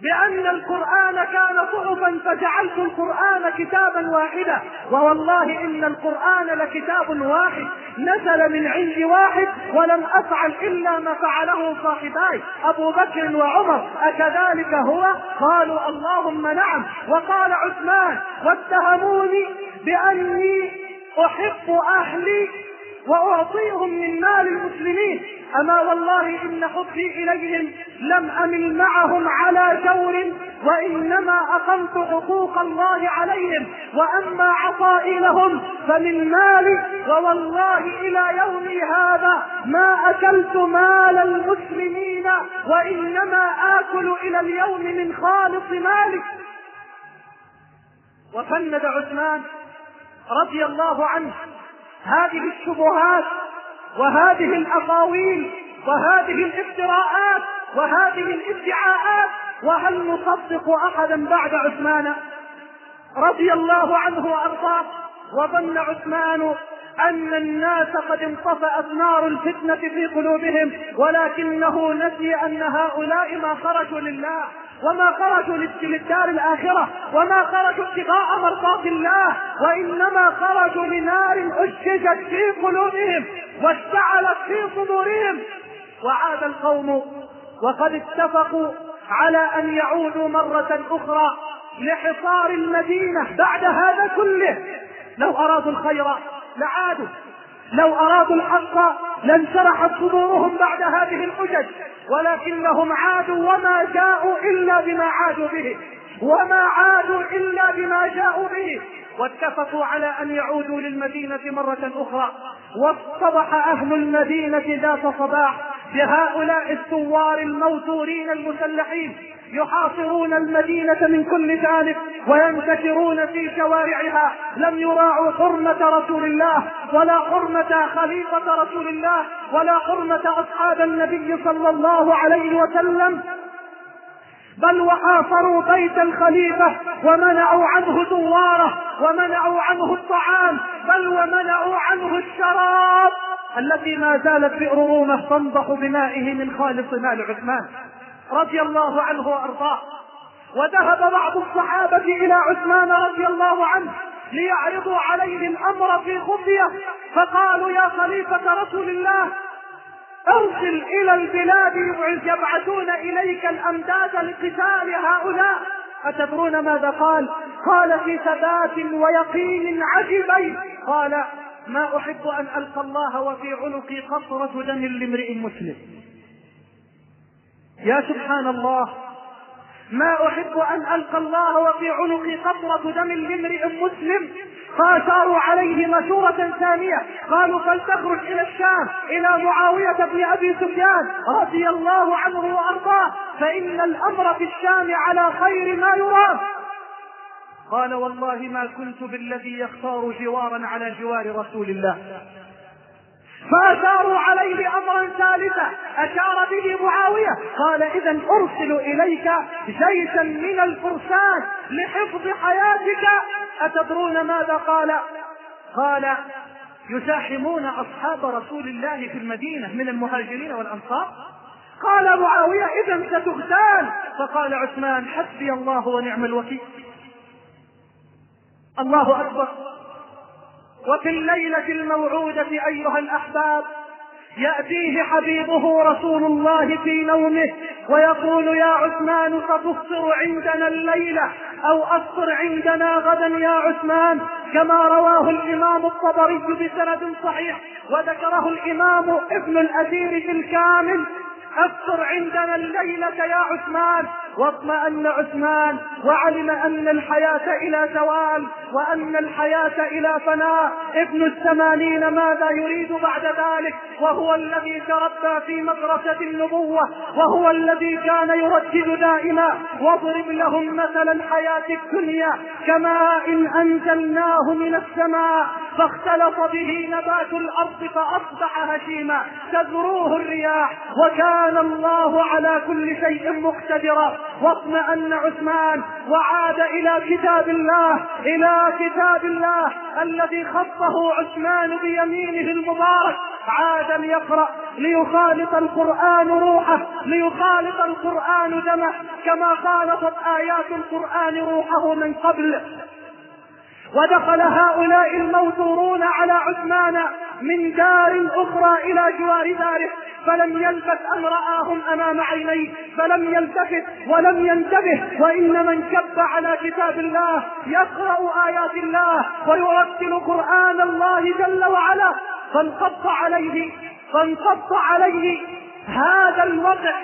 بأن القرآن كان صحفا فجعلت القرآن كتابا واحدا، ووالله إن القرآن لكتاب واحد نزل من عند واحد، ولم أفعل إلا ما فعله صاحباي أبو بكر وعمر، أكذلك هو؟ قالوا اللهم نعم. وقال عثمان: واتهموني بأني أحب أهلي وأعطيهم من مال المسلمين، أما والله إن حبي إليهم لم أمل معهم على جور، وإنما أقمت حقوق الله عليهم، وأما عطائي لهم فمن مالي، ووالله إلى يومي هذا ما أكلت مال المسلمين، وإنما آكل إلى اليوم من خالص مالي. وفند عثمان رضي الله عنه هذه الشبهات وهذه الأقاويل وهذه الافتراءات وهذه الادعاءات، وهل نصدق أحدا بعد عثمان رضي الله عنه وأرضاه؟ وظن عثمان أن الناس قد انطفأت نار الفتنة في قلوبهم، ولكنه نسي أن هؤلاء ما خرجوا لله، وما خرجوا للدار الآخرة، وما خرجوا ابتغاء مرضات الله، وإنما خرجوا لنار أشجت في قلوبهم واشتعلت في صدورهم. وعاد القوم وقد اتفقوا على أن يعودوا مرة أخرى لحصار المدينة بعد هذا كله. لو أرادوا الخير لعادوا، لو أرادوا الحق لانشرحت صدورهم بعد هذه الحجج، ولكنهم عادوا وما جاءوا إلا بما عادوا به، وما عادوا إلا بما جاءوا به، واتفقوا على أن يعودوا للمدينة مرة أخرى. واصطبح أهل المدينة ذات صباح بهؤلاء الثوار الموتورين المسلحين يحاصرون المدينة من كل جانب وينتشرون في شوارعها، لم يراعوا حرمة رسول الله ولا حرمة خليفة رسول الله ولا حرمة أصحاب النبي صلى الله عليه وسلم، بل وحاصروا بيت الخليفة ومنعوا عنه دواره ومنعوا عنه الطعام، بل ومنعوا عنه الشراب التي ما زالت بئر رومة تنضح بمائه من خالص مال عثمان رضي الله عنه وأرضاه. وذهب بعض الصحابة إلى عثمان رضي الله عنه ليعرضوا عليه الأمر في خفية، فقالوا: يا خليفة رسول الله، ارسل إلى البلاد يبعثون إليك الأمداد لقتال هؤلاء. أتدرون ماذا قال؟ قال في ثبات ويقين عجيبين، قال: ما أحب أن ألقى الله وفي عنقي قطرة دم لامرئ مسلم. يا سبحان الله، ما أحب أن ألقى الله وفي عنقي قطرة دم لامرئ مسلم. فأشاروا عليه مشورة ثانية، قالوا: فلتخرج إلى الشام إلى معاوية بن أبي سفيان رضي الله عنه وأرضاه، فإن الأمر في الشام على خير ما يرام. قال: والله ما كنت بالذي يختار جوارا على جوار رسول الله. فأشاروا عليه أمرا ثالثا أشار به معاوية، قال: إذا أرسل إليك جيشا من الفرسان لحفظ حياتك. أتدرون ماذا قال؟ قال: يزاحمون أصحاب رسول الله في المدينة من المهاجرين والأنصار. قال معاوية: إذا ستغتال. فقال عثمان: حسبي الله ونعم الوكيل. الله أكبر. وفي الليلة الموعودة أيها الأحباب يأتيه حبيبه رسول الله في نومه ويقول: يا عثمان، ستفطر عندنا الليلة أو أفطر عندنا غدا يا عثمان، كما رواه الإمام الطبري بسند صحيح وذكره الإمام ابن الأثير في الكامل. أفطر عندنا الليلة يا عثمان. واطمأن عثمان وعلم أن الحياة إلى زوال وأن الحياة إلى فناء. ابن 80 ماذا يريد بعد ذلك؟ وهو الذي تربى في مدرسة النبوة، وهو الذي كان يردد دائما: واضرب لهم مثل الحياة الدنيا كماء إن أنزلناه من السماء فاختلط به نبات الأرض فأصبح هشيما تذروه الرياح وكان الله على كل شيء مقتدرا. واطمأن عثمان وعاد إلى كتاب الله الذي خطه عثمان بيمينه المبارك. عاد ليقرأ ليخالط القرآن روحه، ليخالط القرآن دمه كما خالطت آيات القرآن روحه من قبل. ودخل هؤلاء الموتورون على عثمان من دار أخرى إلى جوار داره، فلم يلبث أن رآهم أمام عينيه، فلم يلتفت ولم ينتبه، وإنما انكب على كتاب الله يقرأ آيات الله ويرتل قرآن الله جل وعلا. فانقض عليه هذا الوضع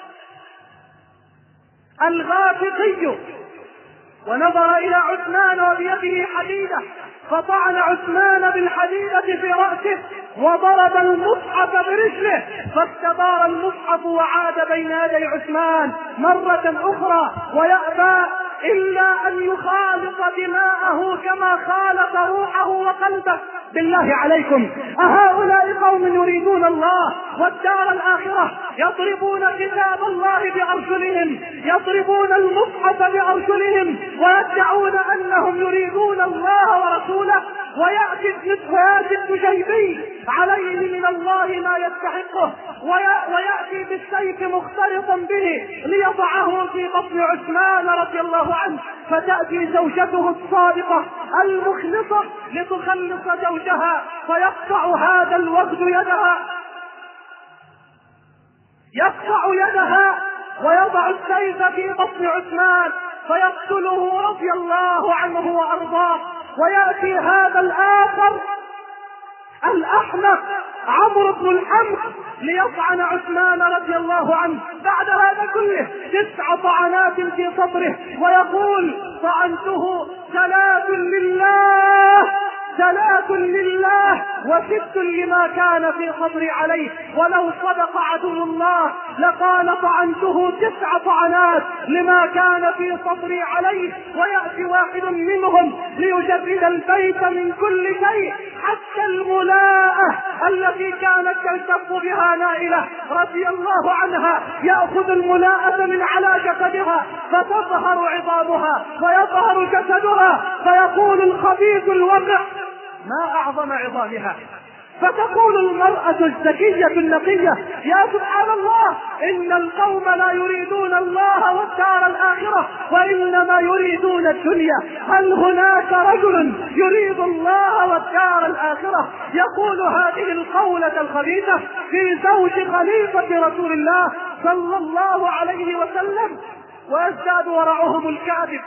الغافقي، ونظر إلى عثمان وبيده حديدة، فطعن عثمان بالحديدة في رأسه وضرب المصحف برجله، فاستدار المصحف وعاد بين يدي عثمان مرة أخرى، ويأبى إلا أن يخالط دماءه كما خالط روحه وقلبه. بالله عليكم، أهؤلاء قوم يريدون الله والدار الآخرة، يضربون كتاب الله بأرجلهم، يضربون المصحف بأرجلهم، ويدعون أنهم يريدون الله ورسوله، ويأتي الدجيبي عليه من الله ما يستحقه، ويأتي بالسيف مختلطا به ليضعه في بطن عثمان رضي الله عنه، فتأتي زوجته الصادقة المخلصة لتخلص زوجها، فيقطع هذا الوفد يدها ويضع السيف في بطن عثمان فيقتله رضي الله عنه وأرضاه. ويأتي هذا الآخر الأحمق عمرو بن الحمق ليطعن عثمان رضي الله عنه بعد هذا كله 9 طعنات في صدره، ويقول: طعنته 3 لله و6 لما كان في صدري عليه، ولو صدق عدو الله لقال طعنته 9 طعنات لما كان في صدري عليه. ويأتي واحد منهم ليجرد البيت من كل شيء حتى الملاءة التي كانت تلتف بها نائلة رضي الله عنها، يأخذ الملاءة من على جسدها فتظهر عظامها ويظهر جسدها، فيقول الخبيث الوقع: ما أعظم عظامها. فتقول المرأة الزكية النقية: يا سبحان الله، إن القوم لا يريدون الله والدار الآخرة وإنما يريدون الدنيا، هل هناك رجل يريد الله والدار الآخرة يقول هذه القولة الخبيثة في زوج خليفة رسول الله صلى الله عليه وسلم؟ ويزداد ورعهم الكاذب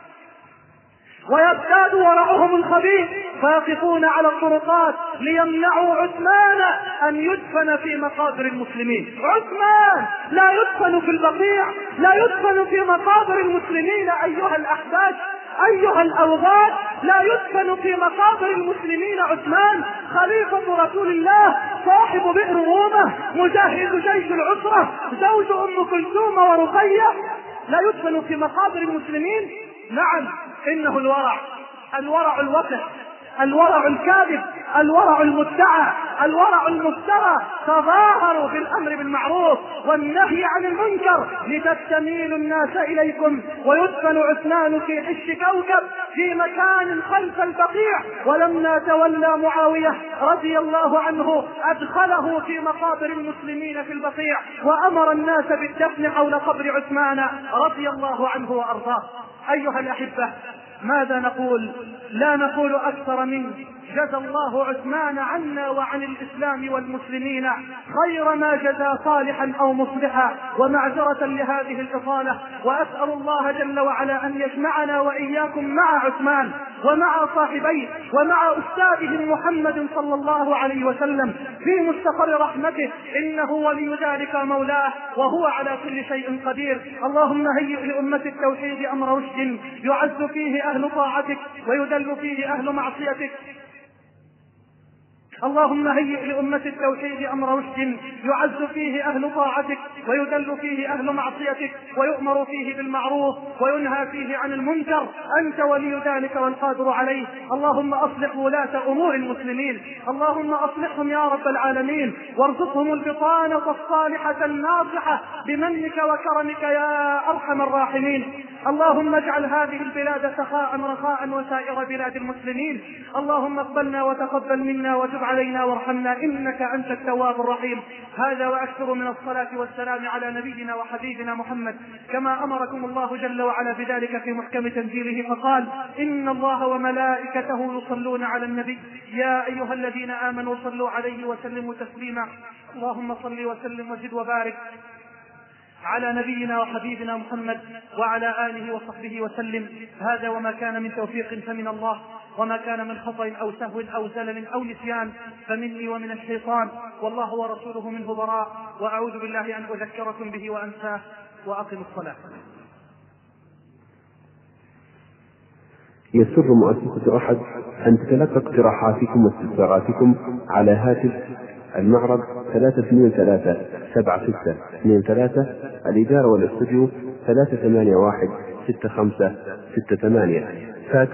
ويزداد ورعهم الخبيث، فيقفون على الطرقات ليمنعوا عثمان أن يدفن في مقابر المسلمين. عثمان لا يدفن في البقيع، لا يدفن في مقابر المسلمين. أيها الأحباب، أيها الأوغاد، لا يدفن في مقابر المسلمين عثمان خليفة رسول الله، صاحب بئر رومة، مجاهد جيش العسرة، زوج أم كلثوم ورقية، لا يدفن في مقابر المسلمين. نعم، إنه الورع الوقح، الورع الكاذب، الورع المدعى، الورع المفترى، تظاهروا بالأمر بالمعروف والنهي عن المنكر لتستميل الناس إليكم. ويدفن عثمان في حش كوكب في مكان خلف البقيع، ولما تولى معاوية رضي الله عنه أدخله في مقابر المسلمين في البقيع، وأمر الناس بالدفن حول قبر عثمان رضي الله عنه وأرضاه. أيها الأحبة، ماذا نقول؟ لا نقول أكثر من جزى الله عثمان عنا وعن الإسلام والمسلمين خير ما جزى صالحا أو مصلحا، ومعذرة لهذه الإطالة، وأسأل الله جل وعلا أن يجمعنا وإياكم مع عثمان ومع صاحبيه ومع أستاذه محمد صلى الله عليه وسلم في مستقر رحمته، إنه ولي ذلك مولاه وهو على كل شيء قدير. اللهم هيئ لأمة التوحيد أمر رشد يعز فيه أهل طاعتك ويذل فيه أهل معصيتك. اللهم هيئ لأمة التوحيد أمر رشد يعز فيه أهل طاعتك ويذل فيه أهل معصيتك ويؤمر فيه بالمعروف وينهى فيه عن المنكر. أنت ولي ذلك والقادر عليه. اللهم أصلح ولاة أمور المسلمين، اللهم أصلحهم يا رب العالمين، وارزقهم البطانة الصالحة الناصحة بمنك وكرمك يا أرحم الراحمين. اللهم اجعل هذه البلاد سخاء رخاء وسائر بلاد المسلمين. اللهم اقبلنا وتقبل منا وتب علينا وارحمنا إنك أنت التواب الرحيم. هذا وأكثر من الصلاة والسلام على نبينا وحبيبنا محمد كما أمركم الله جل وعلا بذلك في محكم تنزيله فقال: إن الله وملائكته يصلون على النبي يا أيها الذين آمنوا صلوا عليه وسلموا تسليما. اللهم صل وسلم وزد وبارك على نبينا وحبيبنا محمد وعلى آله وصحبه وسلم. هذا وما كان من توفيق فمن الله، وما كان من خطأ أو سهو أو زلل أو نسيان فمني ومن الشيطان، والله ورسوله منه براء. وأعوذ بالله أن أذكركم به وأنساه. وأقم الصلاة. يسر مؤسسة أحد أن تتلقى اقتراحاتكم واستفساراتكم على هاتف المعرض 323-76-23 الإدارة والاستوديو 381-6568 فاكس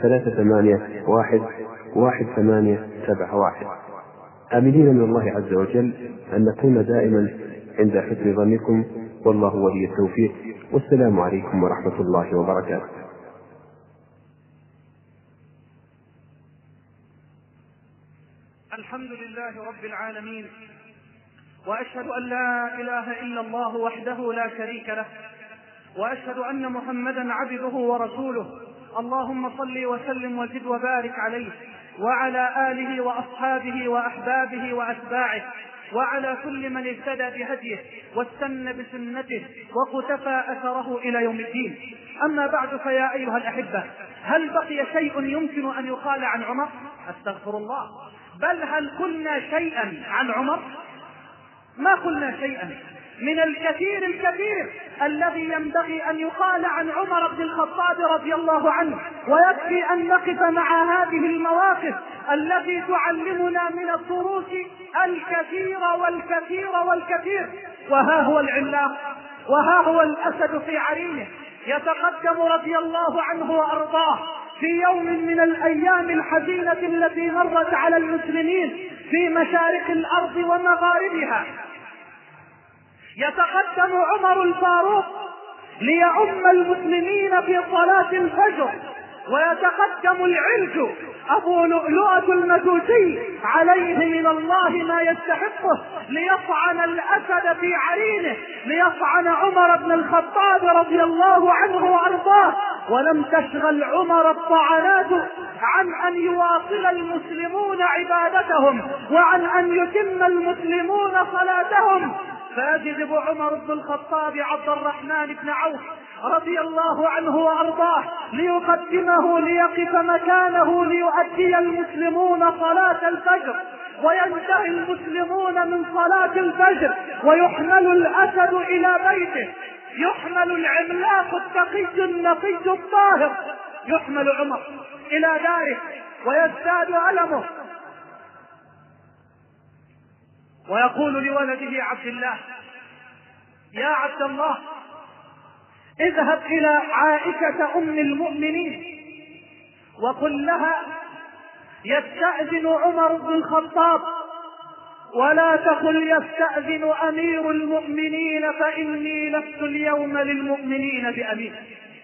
381-1871. آملين من الله عز وجل أن نكون دائما عند حسن ظنكم، والله ولي التوفيق. والسلام عليكم ورحمة الله وبركاته. الحمد لله رب العالمين، وأشهد أن لا إله إلا الله وحده لا شريك له، وأشهد أن محمدا عبده ورسوله. اللهم صل وسلم وزد وبارك عليه وعلى آله وأصحابه وأحبابه وأتباعه وعلى كل من اهتدى بهديه واستنى بسنته وقتفى أثره إلى يوم الدين. أما بعد، فيا أيها الأحبة، هل بقي شيء يمكن أن يقال عن عمر؟ أستغفر الله، بل هل قلنا شيئا عن عمر؟ ما قلنا شيئا من الكثير الكثير الذي ينبغي أن يقال عن عمر بن الخطاب رضي الله عنه. ويكفي أن نقف مع هذه المواقف التي تعلمنا من الدروس الكثير والكثير والكثير. وها هو العملاق، وها هو الأسد في عرينه، يتقدم رضي الله عنه وأرضاه في يوم من الأيام الحزينة التي مرت على المسلمين في مشارق الأرض ومغاربها. يتقدم عمر الفاروق ليؤم المسلمين في صلاة الفجر، ويتقدم العلج أبو لؤلؤة المجوسي عليه من الله ما يستحقه ليطعن الأسد في عرينه، ليطعن عمر بن الخطاب رضي الله عنه وأرضاه. ولم تشغل عمر الطعنات عن أن يواصل المسلمون عبادتهم وعن أن يتم المسلمون صلاتهم. فيجذب عمر بن الخطاب عبد الرحمن بن عوف رضي الله عنه وأرضاه ليقدمه ليقف مكانه ليؤدي المسلمون صلاة الفجر. وينتهي المسلمون من صلاة الفجر ويحمل الأسد إلى بيته، يحمل العملاق التقي النقي الطاهر، يحمل عمر إلى داره ويزداد ألمه، ويقول لولده عبد الله: يا عبد الله، اذهب إلى عائشة أم المؤمنين وقل لها يستأذن عمر بن الخطاب، ولا تقل يستأذن أمير المؤمنين فإني لست اليوم للمؤمنين بأمين.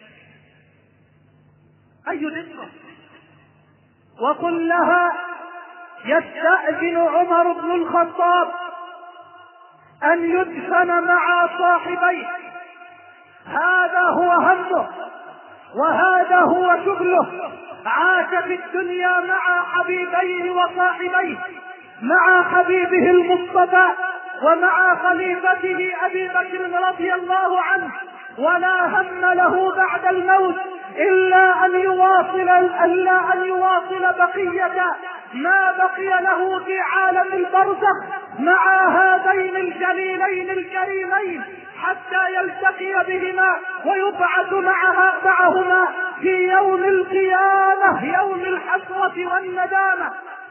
أي دقة! وقل لها يستأذن عمر بن الخطاب أن يدفن مع صاحبيه، هذا هو همه وهذا هو شغله. عاش في الدنيا مع حبيبيه وصاحبيه، مع حبيبه المصطفى ومع خليفته أبي بكر رضي الله عنه، ولا هم له بعد الموت إلا أن يواصل بقية ما بقي له في عالم البرزخ مع هذين الجليلين الكريمين حتى يلتقي بهما ويبعث معهما في يوم القيامة، يوم الحسرة والندامة،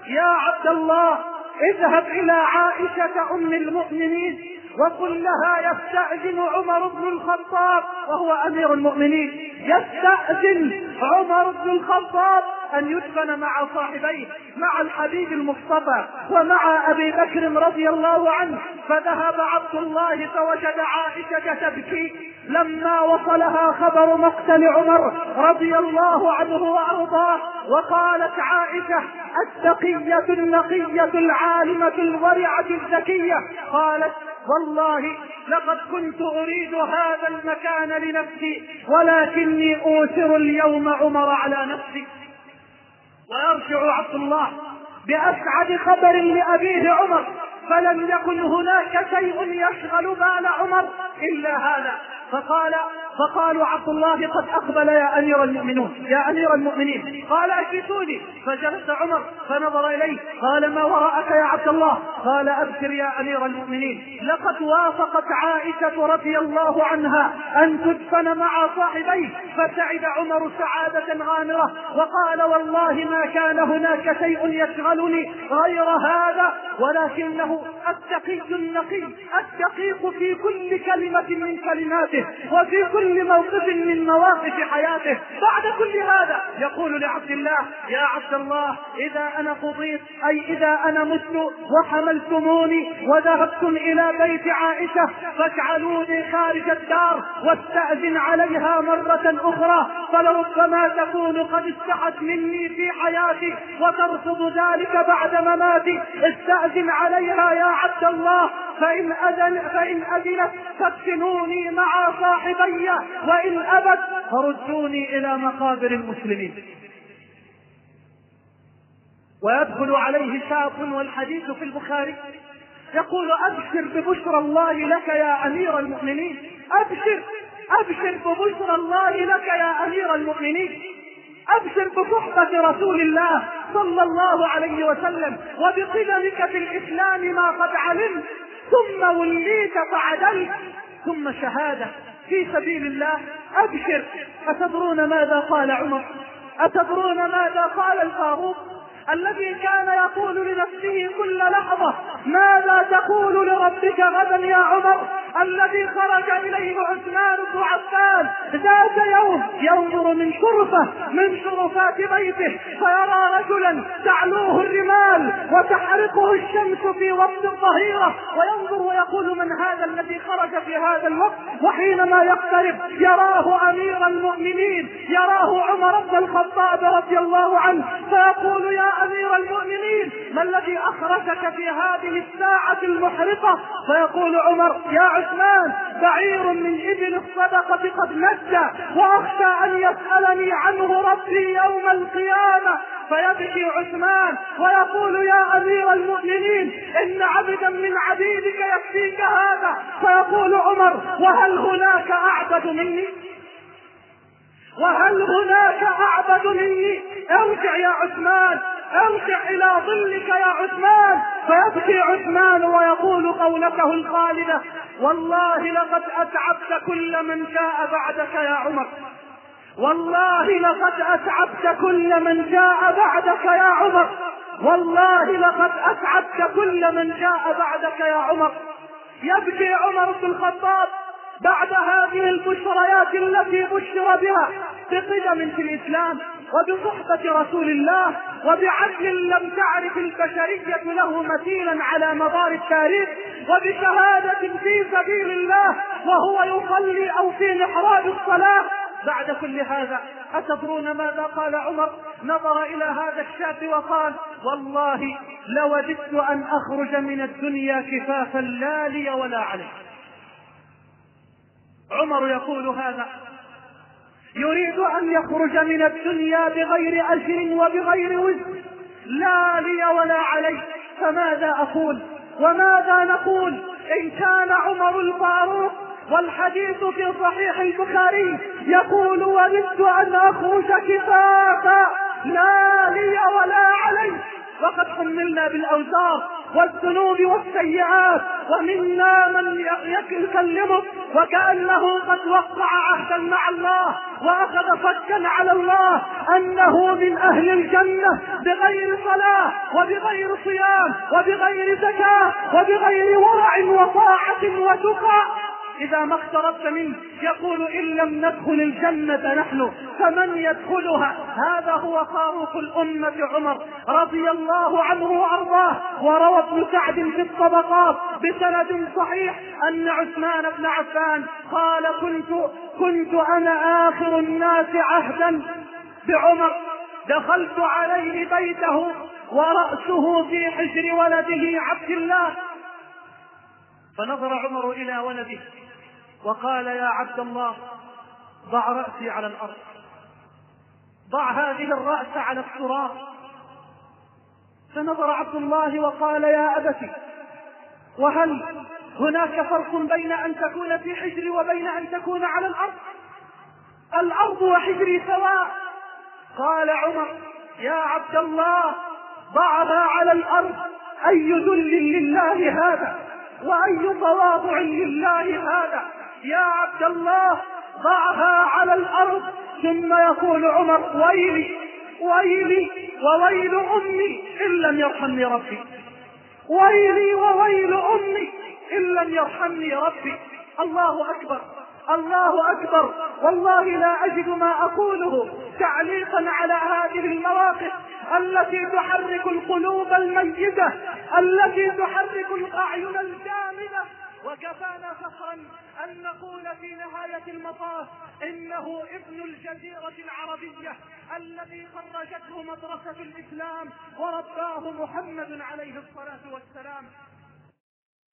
يا عبد الله اذهب إلى عائشة أم المؤمنين وقل لها يستأذن عمر بن الخطاب وهو أمير المؤمنين، يستأذن عمر بن الخطاب أن يدفن مع صاحبيه، مع الحبيب المصطفى ومع أبي بكر رضي الله عنه. فذهب عبد الله فوجد عائشة تبكي لما وصلها خبر مقتل عمر رضي الله عنه وأرضاه. وقالت عائشة التقية النقية العالمة الورعة الذكية، قالت والله لقد كنت أريد هذا المكان لنفسي ولكني أوثر اليوم عمر على نفسي. ويرجع عبد الله بأسعد خبر لأبيه عمر، فلم يكن هناك شيء يشغل بال عمر إلا هذا. فقالوا عبد الله قد أقبل يا أمير المؤمنين. قال أجلسوني. فجلس عمر فنظر إليه قال ما وراءك يا عبد الله؟ قال أبشر يا أمير المؤمنين، لقد وافقت عائشة رضي الله عنها أن تدفن مع صاحبيه. فسعد عمر سعادة غامرة وقال والله ما كان هناك شيء يشغلني غير هذا، ولكنه التقي النقي الدقيق في كل كلمة من كلماته وفي كل موقف من مواقف حياته. بعد كل هذا يقول لعبد الله يا عبد الله إذا أنا قضيت، أي إذا أنا مت وحملتموني وذهبتم إلى بيت عائشة فاجعلوني خارج الدار واستأذن عليها مرة أخرى، فلربما تكون قد استحت مني في حياتي وترفض ذلك بعد مماتي. استأذن عليها يا عبد الله، فإن أذنت فادفنوني مع صاحبي، وإن أبت فردوني إلى مقابر المسلمين. ويدخل عليه شاب والحديث في البخاري يقول أبشر ببشرى الله لك يا أمير المؤمنين، أبشر ببشرى الله لك يا أمير المؤمنين، أبشر بصحبة رسول الله صلى الله عليه وسلم وبقدمك في الإسلام ما قد علمت، ثم وليت فعدلت، ثم شهادة في سبيل الله. أبشر. أتدرون ماذا قال عمر؟ أتدرون ماذا قال الفاروق الذي كان يقول لنفسه كل لحظة ماذا تقول لربك غدا يا عمر؟ الذي خرج إليه عثمان بن عفان ذات يوم ينظر من شرفات بيته فيرى رجلا تعلوه الرمال وتحرقه الشمس في وقت الظهيرة، وينظر ويقول من هذا الذي خرج في هذا الوقت؟ وحينما يقترب يراه أمير المؤمنين، يراه عمر بن الخطاب رضي الله عنه، فيقول يا أمير المؤمنين ما الذي أخرجك في هذه الساعة المحرقة؟ فيقول عمر يا عثمان بعير من إبل الصدقة قد نجى وأخشى أن يسألني عنه ربي يوم القيامة. فيبكي عثمان ويقول يا أمير المؤمنين إن عبدا من عبيدك يكفيك هذا. فيقول عمر وهل هناك أعبد مني؟ وهل هناك أعبد مني؟ ارجع يا عثمان، ارجع إلى ظلك يا عثمان. فيبكي عثمان ويقول قولته الخالدة والله لقد أتعبت كل من جاء بعدك يا عمر، والله لقد أتعبت كل من جاء بعدك يا عمر، والله لقد أتعبت كل من جاء بعدك يا عمر. يبكي عمر بن الخطاب بعد هذه البشريات التي بشر بها بقدم في الإسلام وبصحبة رسول الله وبعدل لم تعرف البشرية له مثيلا على مدار التاريخ، وبشهادة في سبيل الله وهو يصلي أو في محراب الصلاة. بعد كل هذا أتدرون ماذا قال عمر؟ نظر إلى هذا الشاب وقال والله لوددت أن أخرج من الدنيا كفافا لا لي ولا علي. عمر يقول هذا، يريد أن يخرج من الدنيا بغير أجر وبغير وزر، لا لي ولا علي. فماذا أقول وماذا نقول إن كان عمر الفاروق والحديث في صحيح البخاري يقول وددت أن أخرج كفافا لا لي ولا علي، وقد حملنا بالأوزار والذنوب والسيئات، ومنا من يكلمك وكأنه قد وقع عهدا مع الله وأخذ فكا على الله أنه من أهل الجنة بغير صلاة وبغير صيام وبغير زكاة وبغير ورع وطاعة وتقى. إذا ما اقتربت منه يقول إن لم ندخل الجنة نحن فمن يدخلها؟ هذا هو فاروق الأمة عمر رضي الله عنه وأرضاه. وروى ابن سعد في الطبقات بسند صحيح أن عثمان بن عفان قال كنت أنا آخر الناس عهدا بعمر، دخلت عليه بيته ورأسه في حجر ولده عبد الله، فنظر عمر إلى ولده وقال يا عبد الله ضع رأسي على الأرض، ضع هذه الرأس على التراب. فنظر عبد الله وقال يا أبتي وهل هناك فرق بين أن تكون في حجري وبين أن تكون على الأرض؟ الأرض وحجري سواء. قال عمر يا عبد الله ضعها على الأرض، أي ذل لله هذا وأي تواضع لله هذا؟ يا عبد الله ضعها على الأرض. ثم يقول عمر ويلي ويلي وويل أمي إن لم يرحمني ربي، ويلي وويل أمي إن لم يرحمني ربي. الله أكبر الله أكبر. والله لا أجد ما أقوله تعليقا على هذه المواقف التي تحرك القلوب الميتة، التي تحرك الأعين الجامدة. وكفانا فخرا أن نقول في نهاية المطاف إنه ابن الجزيرة العربية الذي خرجته مدرسة الإسلام ورباه محمد عليه الصلاة والسلام.